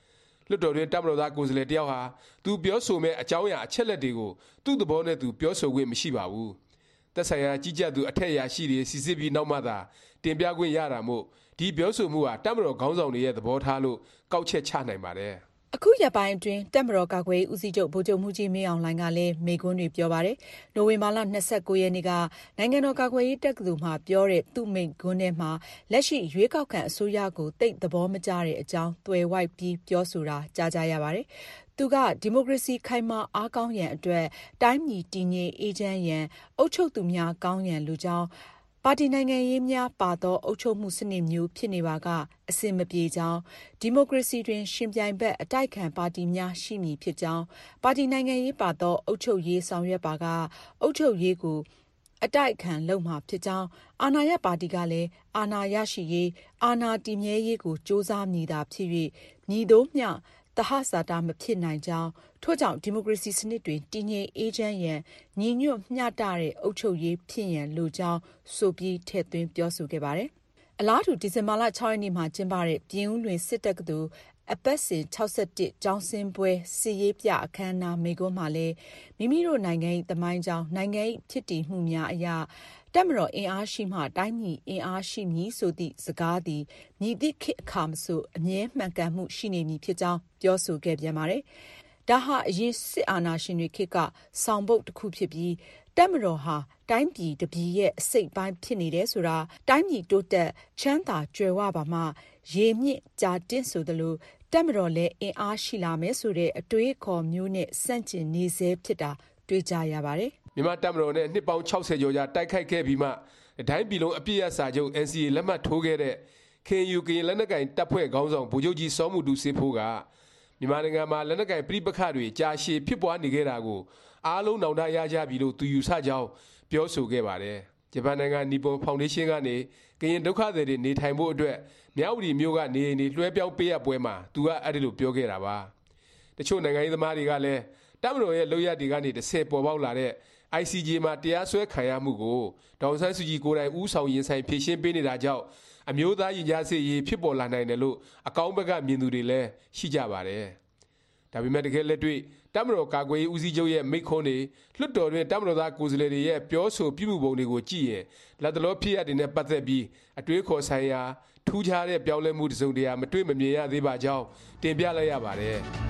လွတ်တော်တွင်တပ်မတော်သားကိုယ်စားလှယ်တယောက်ဟာသူပြောဆိုမဲ့အကြောင်းအရာအချက်လက်တွေကိုသူ့သဘောနဲ့သူပြောဆိုခွင့်မရှိပါဘူးသက်ဆိုင်ရာကြီးကြပ်သူအထက်အရာရှိတွေစီစစ်ပြီးနောက်မှသာတင်ပြခွင့်ရတာမို့ဒီပြောဆိုမှုဟာတပ်မတော်ခေါင်းဆောင်တွေရဲ့သဘောထားလို့ကောက်ချက်ချနိုင်ပါတယ်အခုရက်ပိုင်းအတွင်းတပ်မတော်ကာကွယ်ရေးဦးစီးချုပ်ဗိုလ်ချုပ်မှူးကြီးမင်းအောင်လှိုင်ကလည်းမေခွန်းတွေပြောပါတယ်။နိုဝင်ဘာလ၂၉ရက်နေ့ကနိုင်ငံတော်ကာကွယ်ရေးတက္ကသိုလ်မှာပြောတဲ့သူ့မိန့်ခွန်းထဲမှာလက်ရှိရွေးကောက်ခံအစိုးရကိုသိပ်သဘောမကျတဲ့အကြောင်းသွယ်ဝိုက်ပြီးပြောဆိုတာကြားကြရပါတယ်။သူကဒီမိုကရေစီခိုင်မာအားကောင်းရန်အတွက်တိုင်းပြည်တည်ငြိမ်အေးချမ်းရန်အုပ်ချုပ်သူများကောင်းရန်လူကြောင်းပါတီနိုင်ငံရေးများပါသောအုပ်ချုပ်မှုစနစ်မျိုးဖြစ်နေပါကအဆင်မပြေကြောင်းဒီမိုကရေစီတွင်ရှင်ပြိုင်ဘက်အတိုက်ခံပါတီများရှိမည်ဖြစ်ကြောင်းပါတီနိုင်ငံရေးပါသောအုပ်ချုပ်ရေးဆောင်ရွက်ပါကအုပ်ချုပ်ရေးကိုအတိုက်ခံလုပ်မှာဖြစ်ကြောင်းအာဏာရပါတီကလည်းအာဏာရရှိရေးအာဏာတည်မြဲရေးကိုစ조사မည်သာဖြစ်၍မည်သို့မျှသဟဇာတမဖြစ်နိုင်ကြောင်းထို့ကြောင့်ဒီမိုကရေစီစနစ်တွင်တည်ငြိမ်အေးချမ်းရန်ညီညွတ်မျှတတဲ့အုပ်ချုပ်ရေးဖြစ်ရန်လိုကြောင်းဆိုပြီးထည့်သွင်းပြောဆိုခဲ့ပါတယ်။အလားတူဒီဇင်ဘာလ၆ရက်နေ့မှာကျင်းပတဲ့ပြင်ဦးလွင်စစ်တက္ကသိုလ်အပတ်စဉ်၆၁ကျောင်းဆင်းပွဲစစ်ရေးပြအခမ်းအနားမိန့်ခွန်းမှာလည်းမိမိတို့နိုင်ငံ၏သမိုင်းကြောင်းနိုင်ငံ၏ဖြစ်တည်မှုများအရာတပ်မတော်အင်အားရှိမှတိုင်းပြည်အင်အားရှိမည်ဆိုသည့်စကားသည်မည်သည့်ခေတ်အခါမဆိုအမြဲမှန်ကန်မှုရှိနေမည်ဖြစ်ကြောင်းပြောဆိုခဲ့ပြန်ပါတယ်။ဒါဟာအရင်စစ်အာဏာရှင်တွေခေတ်ကဆောင်ပုဒ်တစ်ခုဖြစ်ပြီးတပ်မတော်ဟာတိုင်းပြည်တစ်ပြည်ရဲ့အစိတ်ပိုင်းဖြစ်နေတယ်ဆိုတာတိုင်းပြည်တိုးတက်ချမ်းသာကြွယ်ဝပါမှရေမြင့်ကြာတင့်ဆိုသလိုတပ်မတော်လည်းအင်အားရှိလာမယ်ဆိုတဲ့အတွေးအခေါ်မျိုးနဲ့စန့်ကျင်နေစေဖြစ်တာတွေ့ကြရပါတယ်။မြန်မာတပ်မတော်နဲ့နှစ်ပေါင်း၆၀ကျော်ကြာတိုက်ခိုက်ခဲ့ပြီးမှတိုင်းပြည်လုံးအပြည့်အစာချုပ် N C A လက်မှတ်ထိုးခဲ့တဲ့ K N U ကရင်လက်နက်ကိုင်တပ်ဖွဲ့ခေါင်းဆောင်ဗိုလ်ချုပ်ကြီးစောမှုတူစေဖိုးကမြန်မာနိုင်ငံမှာလက်နက်ကိုင်ပြိပခတ်တွေကြာရှည်ဖြစ်ပွားနေခဲ့တာကိုအားလုံးနောင်တရကြပြီလို့သူယူဆကြောင်းပြောဆိုခဲ့ပါတယ်။ဂျပန်နိုင်ငံနီပွန်ဖောင်ဒေးရှင်းကနေကရင်ဒုက္ခသည်တွေနေထိုင်ဖို့အတွက်မြောက်ပြည်မြို့ကနေနေလွှဲပြောင်းပေးရပွဲမှာသူကအဲ့ဒီလိုပြောခဲ့တာပါ။တချို့နိုင်ငံရေးသမားတွေကလည်းတပ်မတော်ရဲ့လုပ်ရတွေကနေတစ်ဆယ်ပေါ်ပေါက်လာတဲ့ I C J မှာတရားစွဲခံရမှုကိုဒေါ်အောင်ဆန်းစုကြည်ကိုယ်တိုင်ဦးဆောင်ရင်ဆိုင်ဖြေရှင်းပေးနေတာကြောင့်အမျိုးသားရင်ကြားစေ့ရေးဖြစ်ပေါ်လာနိုင်တယ်လို့အကောင်းဘက်ကမြင်သူတွေလည်းရှိကြပါတယ်။ဒါပေမဲ့တကယ်လက်တွေ့တပ်မတော်ကာကွယ်ရေးဦးစီးချုပ်ရဲ့မိန့်ခွန်းတွေလွှတ်တော်တွင်တပ်မတော်သားကိုယ်စားလှယ်တွေရဲ့ပြောဆိုပြုမှုပုံတွေကိုကြည့်ရင်လက်တလောဖြစ်ရတဲ့နဲ့ပတ်သက်ပြီးအတွေးခေါ်ဆိုင်ရာထူးခြားတဲ့ပြောင်းလဲမှုတစ်စုံတရာမတွေ့မမြင်ရသေးပါကြောင်းတင်ပြလိုက်ရပါတယ်။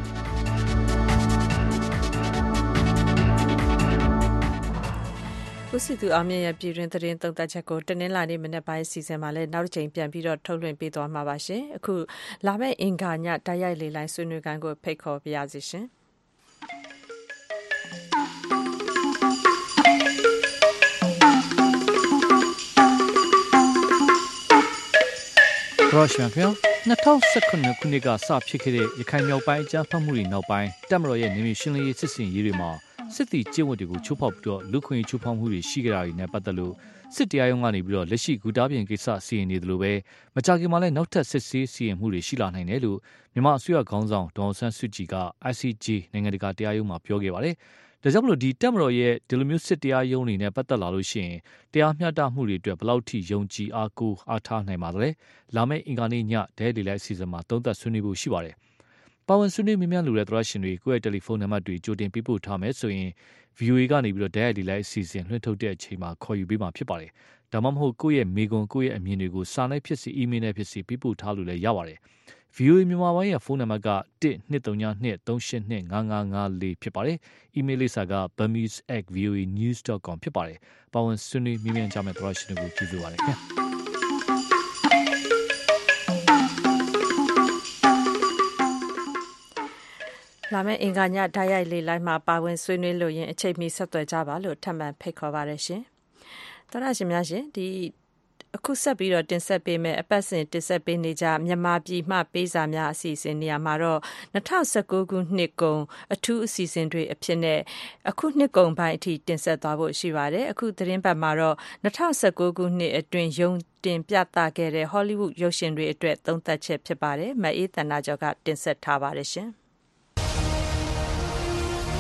ဦးစီသူအောင်မြင့်ရဲ့ပြည်တွင်းသတင်းသုံးသပ်ချက်ကိုတနင်္လာနေ့မနေ့ပိုင်းစီစဉ်မှာလည်းနောက်တစ်ချိန်ပြန်ပြီးတော့ထုတ်လွှင့်ပေးသွားမှာပါရှင်။အခုလာမယ့်အင်္ဂါညတိုက်ရိုက်လေလိုင်းဆွေးနွေးခန်းကိုဖိတ်ခေါ်ပါရစေရှင်။ရော့ရှ်ခင်ဗျာ၂၀၁၇ခုနှစ်ကစဖြစ်ခဲ့တဲ့ရခိုင်မြောက်ပိုင်းအကြမ်းဖက်မှုတွေနောက်ပိုင်းတပ်မတော်ရဲ့နေမြေရှင်းလင်းရေးစစ်စင်ရေးတွေမှာစစ်တီကျင့်ဝတ်တွေကိုချိုးဖောက်ပြီးတော့လူခွင့်ချိုးဖောက်မှုတွေရှိကြတာတွေနဲ့ပတ်သက်လို့စစ်တရားရုံးကနေပြီးတော့လက်ရှိဂူတားပြင်ကိစ္စစီရင်နေတယ်လို့ပဲမကြခင်မှာလည်းနောက်ထပ်စစ်ဆေးစီရင်မှုတွေရှိလာနိုင်တယ်လို့မြန်မာအစိုးရခေါင်းဆောင်ဒေါ်အောင်ဆန်းစုကြည်က I C J နိုင်ငံတကာတရားရုံးမှာပြောခဲ့ပါတယ်။ဒါကြောင့်မလို့ဒီတပ်မတော်ရဲ့ဒီလိုမျိုးစစ်တရားရုံးတွေနဲ့ပတ်သက်လာလို့ရှိရင်တရားမျှတမှုတွေအတွက်ဘယ်လောက်ထိယုံကြည်အားကိုးအားထားနိုင်ပါသလဲ။လာမယ့်အင်္ဂါနေ့ညဒဲလီလိုက်စီစဉ်မှာသုံးသပ်ဆွေးနွေးဖို့ရှိပါတယ်။ပါဝင်ဆွေးနွေးမြင်မြန်လူတဲ့သရရှင်တွေကိုယ့်ရဲ့တယ်လီဖုန်းနံပါတ်တွေကြိုတင်ပေးပို့ထားမယ်ဆိုရင် V O A ကနေပြီးတော့ဒဲလီလိုက်စီစဉ်လွှင့်ထုတ်တဲ့အချိန်မှာခေါ်ယူပေးမှာဖြစ်ပါတယ်။ဒါမှမဟုတ်ကိုယ့်ရဲ့မေကွန်ကိုယ့်ရဲ့အမြင်တွေကိုစာနဲ့ဖြစ်စီအီးမေးလ်နဲ့ဖြစ်စီပေးပို့ထားလို့လည်းရပါတယ်။ V O A မြန်မာပိုင်းရဲ့ဖုန်းနံပါတ်ကone two three two three eight two five five fourဖြစ်ပါတယ်။ email လိပ်စာက burmese at v o a news dot com ဖြစ်ပါတယ်။ပါဝင်ဆွေးနွေးမြင်မြန်ကြမယ့်သရရှင်တွေကိုကြည့်လိုပါတယ်ခင်ဗျာ။လာမယ့်အင်္ဂါညဓာတ်ရိုက်လေလိုင်းမှာပါဝင်ဆွေးနွေးလို့ရင်အချိန်မီဆက်သွယ်ကြပါလို့ထပ်မံဖိတ်ခေါ်ပါရရှင်။သောရရှင်များရှင်ဒီအခုဆက်ပြီးတော့တင်ဆက်ပေးမယ်အပတ်စဉ်တင်ဆက်ပေးနေကြမြန်မာပြည်မှပေးစာများအစီအစဉ်နေရာမှာတော့၂၀၁၉ခုနှစ်ကုန်အထူးအစီအစဉ်တွေအဖြစ်နဲ့အခုနှစ်ကုန်ပိုင်းအထိတင်ဆက်သွားဖို့ရှိပါတယ်။အခုသတင်းပတ်မှာတော့၂၀၁၉ခုနှစ်အတွင်းရုံတင်ပြသခဲ့တဲ့ Hollywood ရုပ်ရှင်တွေအတွက်သုံးသပ်ချက်ဖြစ်ပါတယ်။မအေးတန်နာကျော်ကတင်ဆက်ထားပါတယ်ရှင်။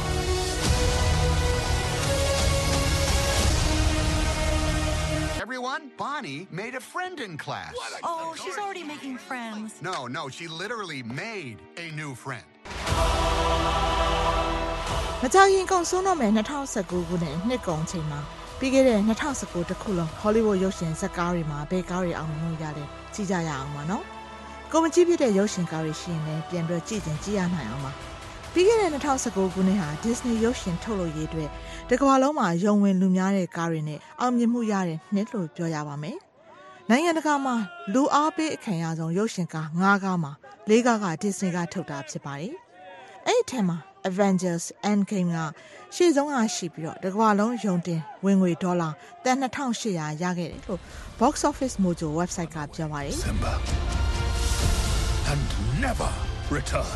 Everyone, Aunt Bonnie made a friend in class. Oh, she's already making friends. No, no, she literally made a new friend. မကြရင်ကုန်ဆုံးတော့မယ်twenty nineteenခုနှစ်နှစ်ကုန်ချိန်မှာပြီးခဲ့တဲ့twenty nineteenတစ်ခုလုံး Hollywood ရုပ်ရှင်ဇာတ်ကားတွေမှာဘယ်ကားတွေအောင်လို့ရတယ်ကြည့်ကြရအောင်ပါနော်ကိုမကြည့်ဖြစ်တဲ့ရုပ်ရှင်ကားတွေရှိရင်လည်းပြန်ပြီးကြည့်ကြင်ကြည့်ရနိုင်အောင်ပါပြီးခဲ့တဲ့twenty nineteenခုနှစ်ဟာ Disney ရုပ်ရှင်ထုတ်လုပ်ရေးအတွက်တကမ္ဘာလုံးမှာယုံဝင်လူများတဲ့ကားတွေနဲ့အောင်မြင်မှုရတဲ့နှစ်လို့ပြောရပါမယ်နိုင်ငံတကာမှာလူအားပေးအခံရဆုံးရုပ်ရှင်ကားfiveကားမှာfourကားက Disney ကထုတ်တာဖြစ်ပါတယ်အဲ့ဒီထဲမှာAvengers Endgame ကရှေ့ဆုံးကရှိပြီးတော့တကမ္ဘာလုံးယုံတင်ဝင်ငွေဒေါ်လာတန်two thousand eight hundredရခဲ့တယ်လို့ Box Office Mojo website ကပြောပါတယ် Simba and never return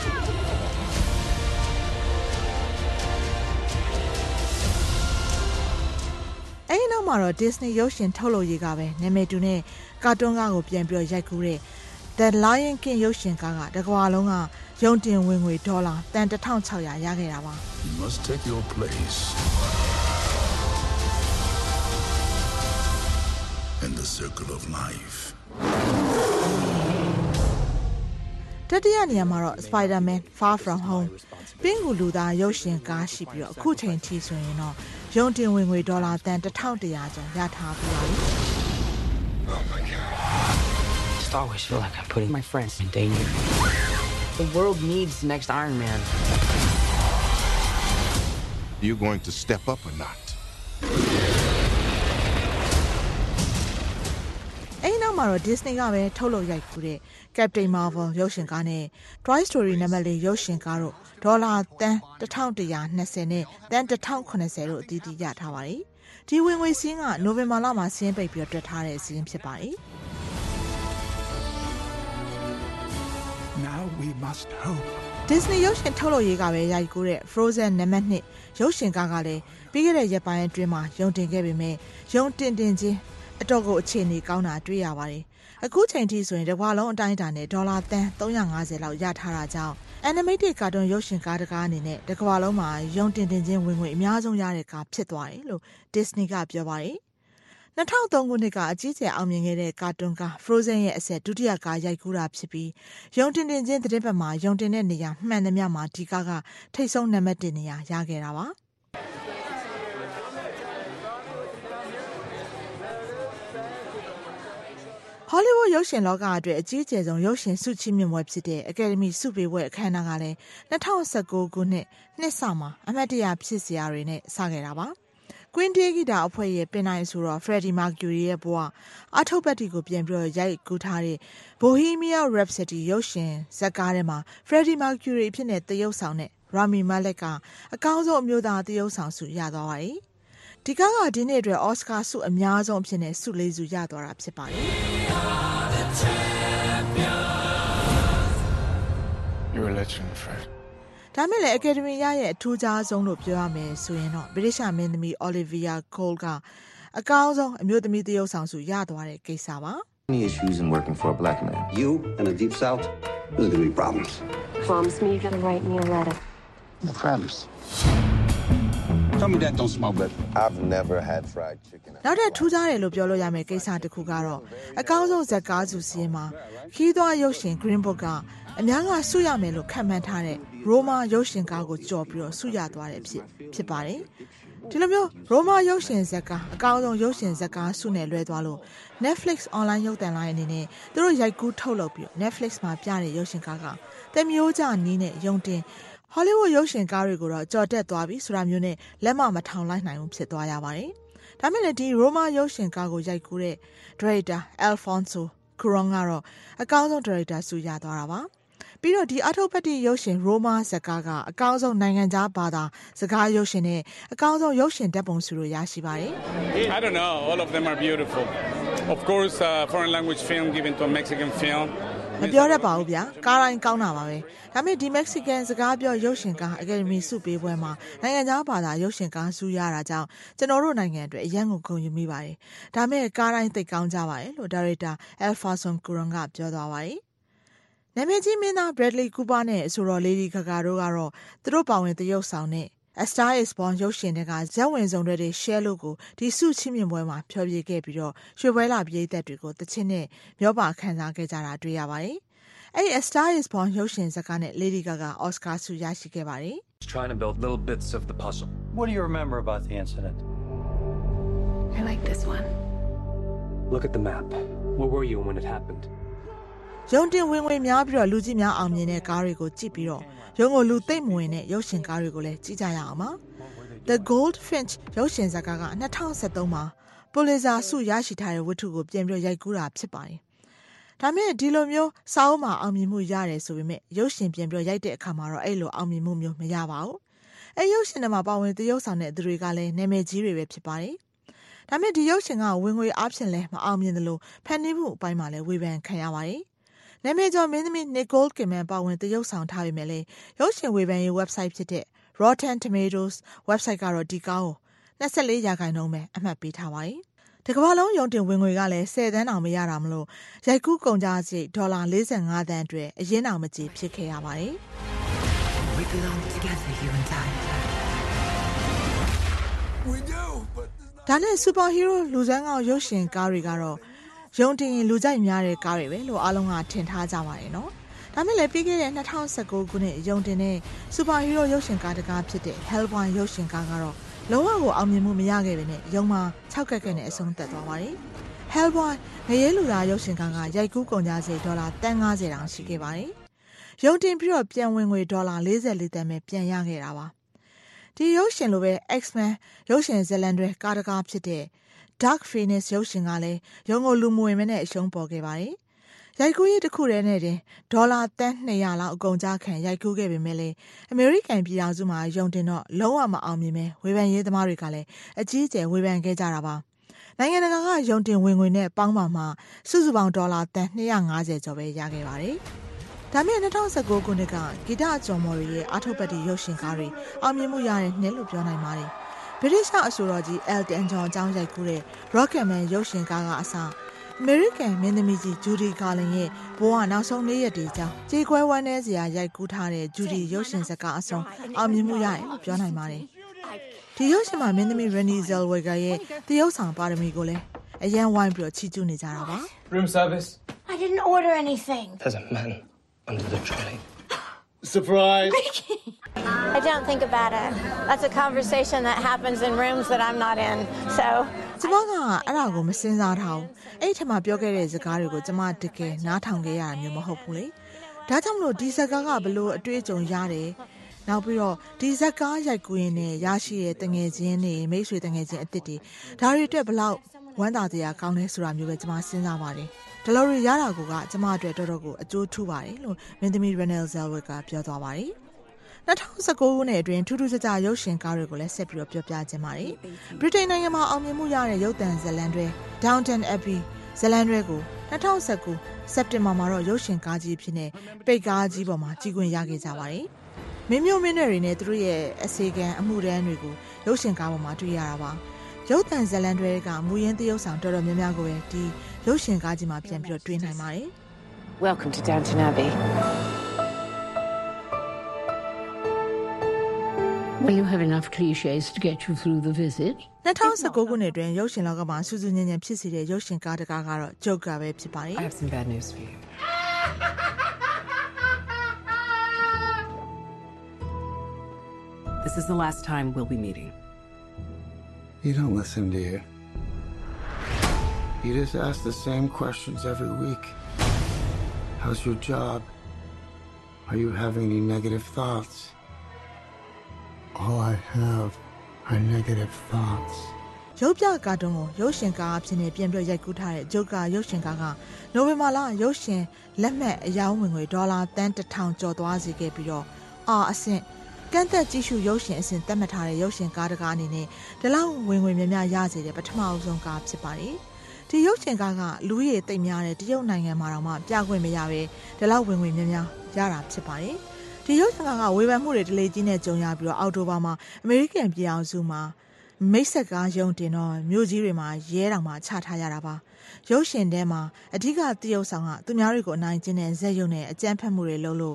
အဲ့ဒီနောက်မှာတော့ Disney ရုပ်ရှင်ထုတ်လုပ်ရေးကပဲနာမည်တူနဲ့ကာတွန်းကားကိုပြန်ပြီးရိုက်ကူးတဲ့ The Lion King ရုပ်ရှင်ကားကတကမ္ဘာလုံးကယုံတင်ဝင်ငွေဒေါ်လာတန်one thousand six hundredရခဲ့တာပါ You must take your place in the circle of life တတိယနေရာမှာတော့ Spider-Man Far From Home ပင်ကူလူသားရုပ်ရှင်ကားရှိပြီးတော့အခုချိန်ထိဆိုရင်တော့ယုံတင်ဝင်ငွေဒေါ်လာတန်one thousand one hundredကျော်ရထားပြီးပါပြီ Oh my god I always feel like I'm putting my friends in danger. The world needs the next Iron Man. You going to step up or not? အဲ့နောက်မှာတော့ Disney ကပဲထုတ်လုပ်ရိုက်ကူးတဲ့ Captain Marvel ရုပ်ရှင်ကားနဲ့ Toy Story နံပါတ်fourရုပ်ရှင်ကားတို့ဒေါ်လာတန်one thousand one hundred twentyနဲ့တန်one thousand seventyတို့အသီးသီးရထားပါတယ်။ဒီဝင်ငွေစင်းကနိုဝင်ဘာလမှာစင်းပိတ်ပြီးတွက်ထားတဲ့စင်းဖြစ်ပါတယ်။ Now we must hope. Disney ရုပ်ရှင်ထုတ်လုပ်ရေးကပဲရိုက်ကူးတဲ့ Frozen နံပါတ်twoရုပ်ရှင်ကားကလည်းပြီးခဲ့တဲ့ရက်ပိုင်းအတွင်းမှာယုံတင်ခဲ့ပေမဲ့ယုံတင်တင်ချင်းအတော့ကိုအခြေအနေကောင်းတာတွေ့ရပါတယ်။အခုချိန်ထိဆိုရင်တစ်ဘဝလုံးအတိုင်းအတာနဲ့ဒေါ်လာတန်three hundred fiftyလောက်ရထားတာကြောင့် animated cartoon ရုပ်ရှင်ကားတကားအနေနဲ့တစ်ကမ္ဘာလုံးမှာယုံတင်တင်ချင်းဝင်ငွေအများဆုံးရတဲ့ကားဖြစ်သွားတယ်လို့ Disney ကပြောပါတယ်။two thousand threeခုနှစ်ကအကြီးကျယ်အောင်မြင်ခဲ့တဲ့ကာတွန်းကား Frozen ရဲ့အဆက်ဒုတိယကားရိုက်ကူးတာဖြစ်ပြီးယုံတင်တင်ချင်းသတင်းပတ်မှာယုံတင်တဲ့နေရာမှန်သမျှမှာဒီကားကထိပ်ဆုံးနံပါတ်oneနေရာရခဲ့တာပါဟောလိဝုဒ်ရုပ်ရှင်လောကအတွက်အကြီးအကျယ်ဆုံးရုပ်ရှင်ဆုချီးမြှင့်ပွဲဖြစ်တဲ့ Academy ဆုပေးပွဲအခမ်းအနားကလည်းtwo thousand nineteenခုနှစ်နှစ်စမှာအမှတ်တရဖြစ်စရာတွေနဲ့စခဲ့တာပါQueen တေးဂီတာအဖွဲ့ရဲ့ပင်နိုင်ဆိုတော့ Freddie Mercury ရဲ့ဘဝအထုပ်ပတ်တီကိုပြန်ပြီးရိုက်ကူးထားတဲ့ Bohemian Rhapsody ရုပ်ရှင်ဇာတ်ကားထဲမှာ Freddie Mercury ဖြစ်တဲ့သရုပ်ဆောင်နဲ့ Rami Malek ကအကောင်းဆုံးအမျိုးသားသရုပ်ဆောင်ဆုရသွားပါတယ်။ဒီကားကဒီနေ့အတွက် Oscar ဆုအများဆုံးအဖြစ်နဲ့ဆုလေးဆုရသွားတာဖြစ်ပါတယ်။ You're a legend, Fred. ဒါမဲ့လည်း Academy ရရဲ့အထူးခြားဆုံးလို့ပြောရမယ်ဆိုရင်တော့ British မင်းသမီး Olivia Colman ကအကောင်းဆုံးအမျိုးသမီးသရုပ်ဆောင်ဆုရသွားတဲ့ကိစ္စပါ Any issues in working for a black man? You in the deep south, there's gonna be problems. Promise me you're gonna write me a letter. No problems. Tell me that don't smell good. I've never had fried chicken. နောက်ထပ်ထူးခြားတယ်လို့ပြောလို့ရမယ့်ကိစ္စတစ်ခုကတော့အကောင်းဆုံးဇာတ်ကားဆုစီးရင်မှာခီးသွွားရုပ်ရှင် Green Book ကအများကဆုရမယ်လို့ခန့်မှန်းထားတဲ့ Roma ရုပ်ရှင်ကားကိုကြော်ပြီးတော့ဆုရသွားတယ်ဖြစ်ဖြစ်ပါတယ်ဒီလိုမျိုး Roma ရုပ်ရှင်ဇာတ်ကားအကောင်းဆုံးရုပ်ရှင်ဇာတ်ကားဆုနဲ့လွဲသွားလို့ Netflix online ရုပ်သံလိုင်းအနေနဲ့သူတို့ရိုက်ကူးထုတ်လုပ်ပြီး Netflix မှာပြတဲ့ရုပ်ရှင်ကားကတမျိုးကြနီးနဲ့ယုံတင် Hollywood ရုပ်ရှင်ကားတွေကိုတော့ကြော်တက်သွားပြီဆိုတာမျိုးနဲ့လက်မမထောင်လိုက်နိုင်ဘူးဖြစ်သွားရပါတယ်ဒါမဲ့လည်းဒီ Roma ရုပ်ရှင်ကားကိုရိုက်ကူးတဲ့ Director Alfonso Cuarón ကတော့အကောင်းဆုံး Director ဆုရသွားတာပါပြီးတော့ဒီအထုပ်ပတ်တိရုပ်ရှင် Roma ဇာတ်ကားကအကောင်းဆုံးနိုင်ငံခြားဘာသာစကားရုပ်ရှင်နဲ့အကောင်းဆုံးရုပ်ရှင်ဓာတ်ပုံဆုတို့ရရှိပါတယ် I don't know all of them are beautiful of course a foreign language film given to a Mexican film မပြောတတ်ပါဘူးဗျာကားတိုင်းကောင်းတာပါပဲဒါပေမဲ့ဒီ Mexican စကားပြောရုပ်ရှင်ကား Academy ဆုပေးပွဲမှာနိုင်ငံခြားဘာသာရုပ်ရှင်ကားဆုရတာကြောင့်ကျွန်တော်တို့နိုင်ငံအတွက်အရန်ကိုဂုဏ်ယူမိပါတယ်ဒါမဲ့ကားတိုင်းသိကောင်းကြပါတယ်လို့ Director Alfonso Cuarón ကပြောသွားပါတယ်နာမည်ကြီးမင်းသား Bradley Cooper နဲ့ဆိုတော့ Lady Gaga တို့ကတော့သူတို့ပါဝင်သရုပ်ဆောင်နဲ့ A Star is Born ရုပ်ရှင်တွေကဇက်ဝင်စုံတွေ share လို့ကိုဒီစုချင်းမြင်ပွဲမှာဖျော်ဖြေခဲ့ပြီးတော့ရွှေပွဲလာပြည်သက်တွေကိုတချင်းနဲ့မျောပါခံစားခဲ့ကြတာတွေ့ရပါတယ်။အဲ့ A Star is Born ရုပ်ရှင်ဇာတ်ကားနဲ့ Lady Gaga Oscar ဆုရရှိခဲ့ပါတယ်။ Trying to build little bits of the puzzle. What do you remember about the incident? I like this one. Look at the map. Where were you when it happened? ရုံတင်ဝင်ဝင်များပြီးတော့လူကြီးများအောင်မြင်တဲ့ကားတွေကိုကြည့်ပြီးတော့ရုံကိုလူသိမ့်မဝင်တဲ့ရုပ်ရှင်ကားတွေကိုလည်းကြည့်ကြရအောင်ပါ The Goldfinch ရုပ်ရှင်ဇာတ်ကားက၂၀၁၃မှာ Pulitzer ဆုရရှိထားတဲ့ဝတ္ထုကိုပြန်ပြီးရိုက်ကူးတာဖြစ်ပါတယ်။ဒါမဲ့ဒီလိုမျိုးစာအုပ်မှာအောင်မြင်မှုရတယ်ဆိုပေမဲ့ရုပ်ရှင်ပြန်ပြီးရိုက်တဲ့အခါမှာတော့အဲ့လိုအောင်မြင်မှုမျိုးမရပါဘူး။အဲ့ရုပ်ရှင်ထဲမှာပါဝင်သရုပ်ဆောင်တဲ့သူတွေကလည်းနာမည်ကြီးတွေပဲဖြစ်ပါတယ်။ဒါမဲ့ဒီရုပ်ရှင်ကဝင်ငွေအားဖြင့်လည်းမအောင်မြင်သလိုဖန်တီးမှုအပိုင်းမှာလည်းဝေဖန်ခံရပါတယ်။နာမည်ကျော်မင်းသမီး Nicole Kidman ပါဝင်သရုပ်ဆောင်ထားပေမဲ့လည်းရုပ်ရှင်ဝေဖန်ရေး website ဖြစ်တဲ့ Rotten Tomatoes website ကတော့ဒီကားကို၂၄ရာခိုင်နှုန်းပဲအမှတ်ပေးထားပါတယ်။ဒီကမ္ဘာလုံးရုံတင်ဝင်ငွေကလည်း၁၀သန်းတောင်မရတာမလို့ရိုက်ကူးကုန်ကြစရိတ်ဒေါ်လာ၄၅သန်းအတွက်အရင်တောင်မကြီးဖြစ်ခဲ့ရပါတယ်။ We belong together, you and I. We do, but ဒါနဲ့ superhero လူစမ်းကောင်ရုပ်ရှင်ကားတွေကတော့ရုံတင်ရင်လူကြိုက်များတဲ့ကားတွေပဲလို့အားလုံးကထင်ထားကြပါတယ်နော်။ဒါမဲ့လည်းပြီးခဲ့တဲ့၂၀၁၉ခုနှစ်ရုံတင်တဲ့ superhero ရုပ်ရှင်ကားတကားဖြစ်တဲ့ Hellboy ရုပ်ရှင်ကားကတော့လုံးဝကိုအောင်မြင်မှုမရခဲ့ပေနဲ့ရုံမှာ၆ကက်ကက်နဲ့အဆုံးသတ်သွားပါတယ်။ Hellboy ငရဲလူသားရုပ်ရှင်ကားကရိုက်ကူးကုန်ကြစရိတ်ဒေါ်လာတန်း၅၀တောင်ရှိခဲ့ပါတယ်။ရုံတင်ပြီးတော့ပြန်ဝင်ငွေဒေါ်လာ၄၄သန်းပဲပြန်ရခဲ့တာပါ။ဒီရုပ်ရှင်လိုပဲ X-Men ရုပ်ရှင်ဇာတ်လမ်းတွေကားတကားဖြစ်တဲ့ Dark Phoenix ရုပ်ရှင်ကလည်းရုံကိုလူမဝင်မနဲ့အရှုံးပေါ်ခဲ့ပါတယ်။ရိုက်ကူးရေးတစ်ခုတည်းနဲ့တင်ဒေါ်လာတန်း၂၀၀လောက်အကုန်ကြခံရိုက်ကူးခဲ့ပေမဲ့လည်းအမေရိကန်ပြည်ထောင်စုမှာရုံတင်တော့လုံးဝမအောင်မြင်ပဲဝေဖန်ရေးသမားတွေကလည်းအကြီးအကျယ်ဝေဖန်ခဲ့ကြတာပါ။နိုင်ငံတကာကရုံတင်ဝင်ငွေနဲ့ပေါင်းပါမှစုစုပေါင်းဒေါ်လာတန်း၂၅၀ကျော်ပဲရခဲ့ပါတယ်။ဒါမဲ့၂၀၁၉ခုနှစ်ကဂီတအကျော်မော်ရဲ့အာထုတ်ပတ်တီရုပ်ရှင်ကားတွေအောင်မြင်မှုရတဲ့နှစ်လို့ပြောနိုင်ပါတယ်။ဗြိတိရှအဆိုတော်ကြီး Elton John အကြောင်းရိုက်ကူးတဲ့ Rocketman ရုပ်ရှင်ကားကအစအမေရိကန်မင်းသမီးကြီး Judy Garland ရဲ့ဘဝနောက်ဆုံးနေ့ရက်တွေအကြောင်းကြေကွဲဝမ်းနည်းစရာရိုက်ကူးထားတဲ့ Judy ရုပ်ရှင်ဇာတ်ကားအဆုံးအောင်မြင်မှုရတယ်လို့ပြောနိုင်ပါတယ်။ဒီရုပ်ရှင်မှာမင်းသမီး Renée Zellweger ရဲ့သရုပ်ဆောင်ပါရမီကိုလည်းအရန်ဝိုင်းပြီးချီးကျူးနေကြတာပါ။ Room service. I didn't order anything. There's a man under the trolley. Surprise. I don't think about it. That's a conversation that happens in rooms that I'm not in. So ကျမကအဲ့ဒါကိုမစင်စားထားဘူးအဲ့ထက်မှပြောခဲ့တဲ့စကားတွေကိုကျမတကယ်နားထောင်ခဲ့ရတာမျိုးမဟုတ်ဘူးလေဒါကြောင့်မလို့ဒီစကားကဘလို့အတွေ့အကြုံရတယ်နောက်ပြီးတော့ဒီဇက်ကားရိုက်ကူးရင်းနဲ့ရရှိတဲ့တငယ်ချင်းတွေမိတ်ဆွေတငယ်ချင်းအစ်စ်တွေဒါတွေအတွက်ဘလောက်ဝမ်းသာတရားကောင်းလဲဆိုတာမျိုးပဲကျမစဉ်းစားပါတယ်ဒီလိုရရတာကကျမအတွက်တော်တော်ကိုအကျိုးထူပါတယ်လို့မင်းသမီး Renée Zellweger ကပြောသွားပါတယ်၂၀၁၉ခုနှစ်အတွင်းထူးထူးခြားခြားရုပ်ရှင်ကားတွေကိုလည်းဆက်ပြီးတော့ပြောပြခြင်းပါတယ်ဗြိတိန်နိုင်ငံမှာအောင်မြင်မှုရတဲ့ရုပ်သံဇာတ်လမ်းတွေ Downton Abbey ဇာတ်လမ်းတွေကို၂၀၁၉စက်တင်ဘာမှာတော့ရုပ်ရှင်ကားကြီးဖြစ်နေပိတ်ကားကြီးပေါ်မှာကြီးခွင့်ရခဲ့ကြပါတယ်မင်းမျိုးမင်းတွေနဲ့သူတို့ရဲ့အစီအကံအမှုတန်းတွေကိုရုပ်ရှင်ကားပေါ်မှာတွေ့ရတာပါရုပ်သံဇာတ်လမ်းတွေကမူရင်းသရုပ်ဆောင်တော်တော်များများကိုပဲဒီရုပ်ရှင်ကားကြီးမှာပြန်ပြီးတော့တွေ့နိုင်ပါတယ် Welcome to Downton Abbey. Will you have enough cliches to get you through the visit? ၂၀၁၉ခုနှစ်အတွင်းရုပ်ရှင်လောကမှာစူးစူးညံ့ညံ့ဖြစ်စေတဲ့ရုပ်ရှင်ကားတကားကတော့ Joker ပဲဖြစ်ပါတယ် I have some bad news for you. This is the last time we'll be meeting. You don't listen, do you? You just ask the same questions every week. How's your job? Are you having any negative thoughts? All I have are negative thoughts. ရုပ်ပြကာတွန်းကိုရုပ်ရှင်ကားအဖြစ်နဲ့ပြန်ပြီးရိုက်ကူးထားတဲ့ Joker ရုပ်ရှင်ကားကနိုဝင်ဘာလရုပ်ရှင်လက်မှတ်အယောင်းဝင်ငွေဒေါ်လာတန်းတစ်ထောင်ကျော်သွားစေခဲ့ပြီးတော့အာအဆင့်ကန့်သက်ကြည့်ရှုရုပ်ရှင်အဆင့်သတ်မှတ်ထားတဲ့ရုပ်ရှင်ကားတကားအနေနဲ့ဒီလောက်ဝင်ငွေများများရစေတဲ့ပထမအဆုံးကားဖြစ်ပါတယ်။ဒီရုပ်ရှင်ကားကလူရည်သိမ့်များတဲ့တရုတ်နိုင်ငံမှာတော့မှပြခွင့်မရပဲဒီလောက်ဝင်ငွေများများရတာဖြစ်ပါတယ်။ဒီရုပ်ရှင်ကားကဝေဖန်မှုတွေတလေကြီးနဲ့ကြုံရပြီးတော့အောက်တိုဘာမှာအမေရိကန်ပြည်အောင်စုမှာမိတ်ဆက်ကားရုံတင်တော့မြို့ကြီးတွေမှာရဲတောင်မှချထားရတာပါရုပ်ရှင်ထဲမှာအဓိကတရုတ်ဆောင်ကသူများတွေကိုအနိုင်ကျင့်တဲ့ဇက်ရုံနဲ့အကြမ်းဖက်မှုတွေလုပ်လို့ခ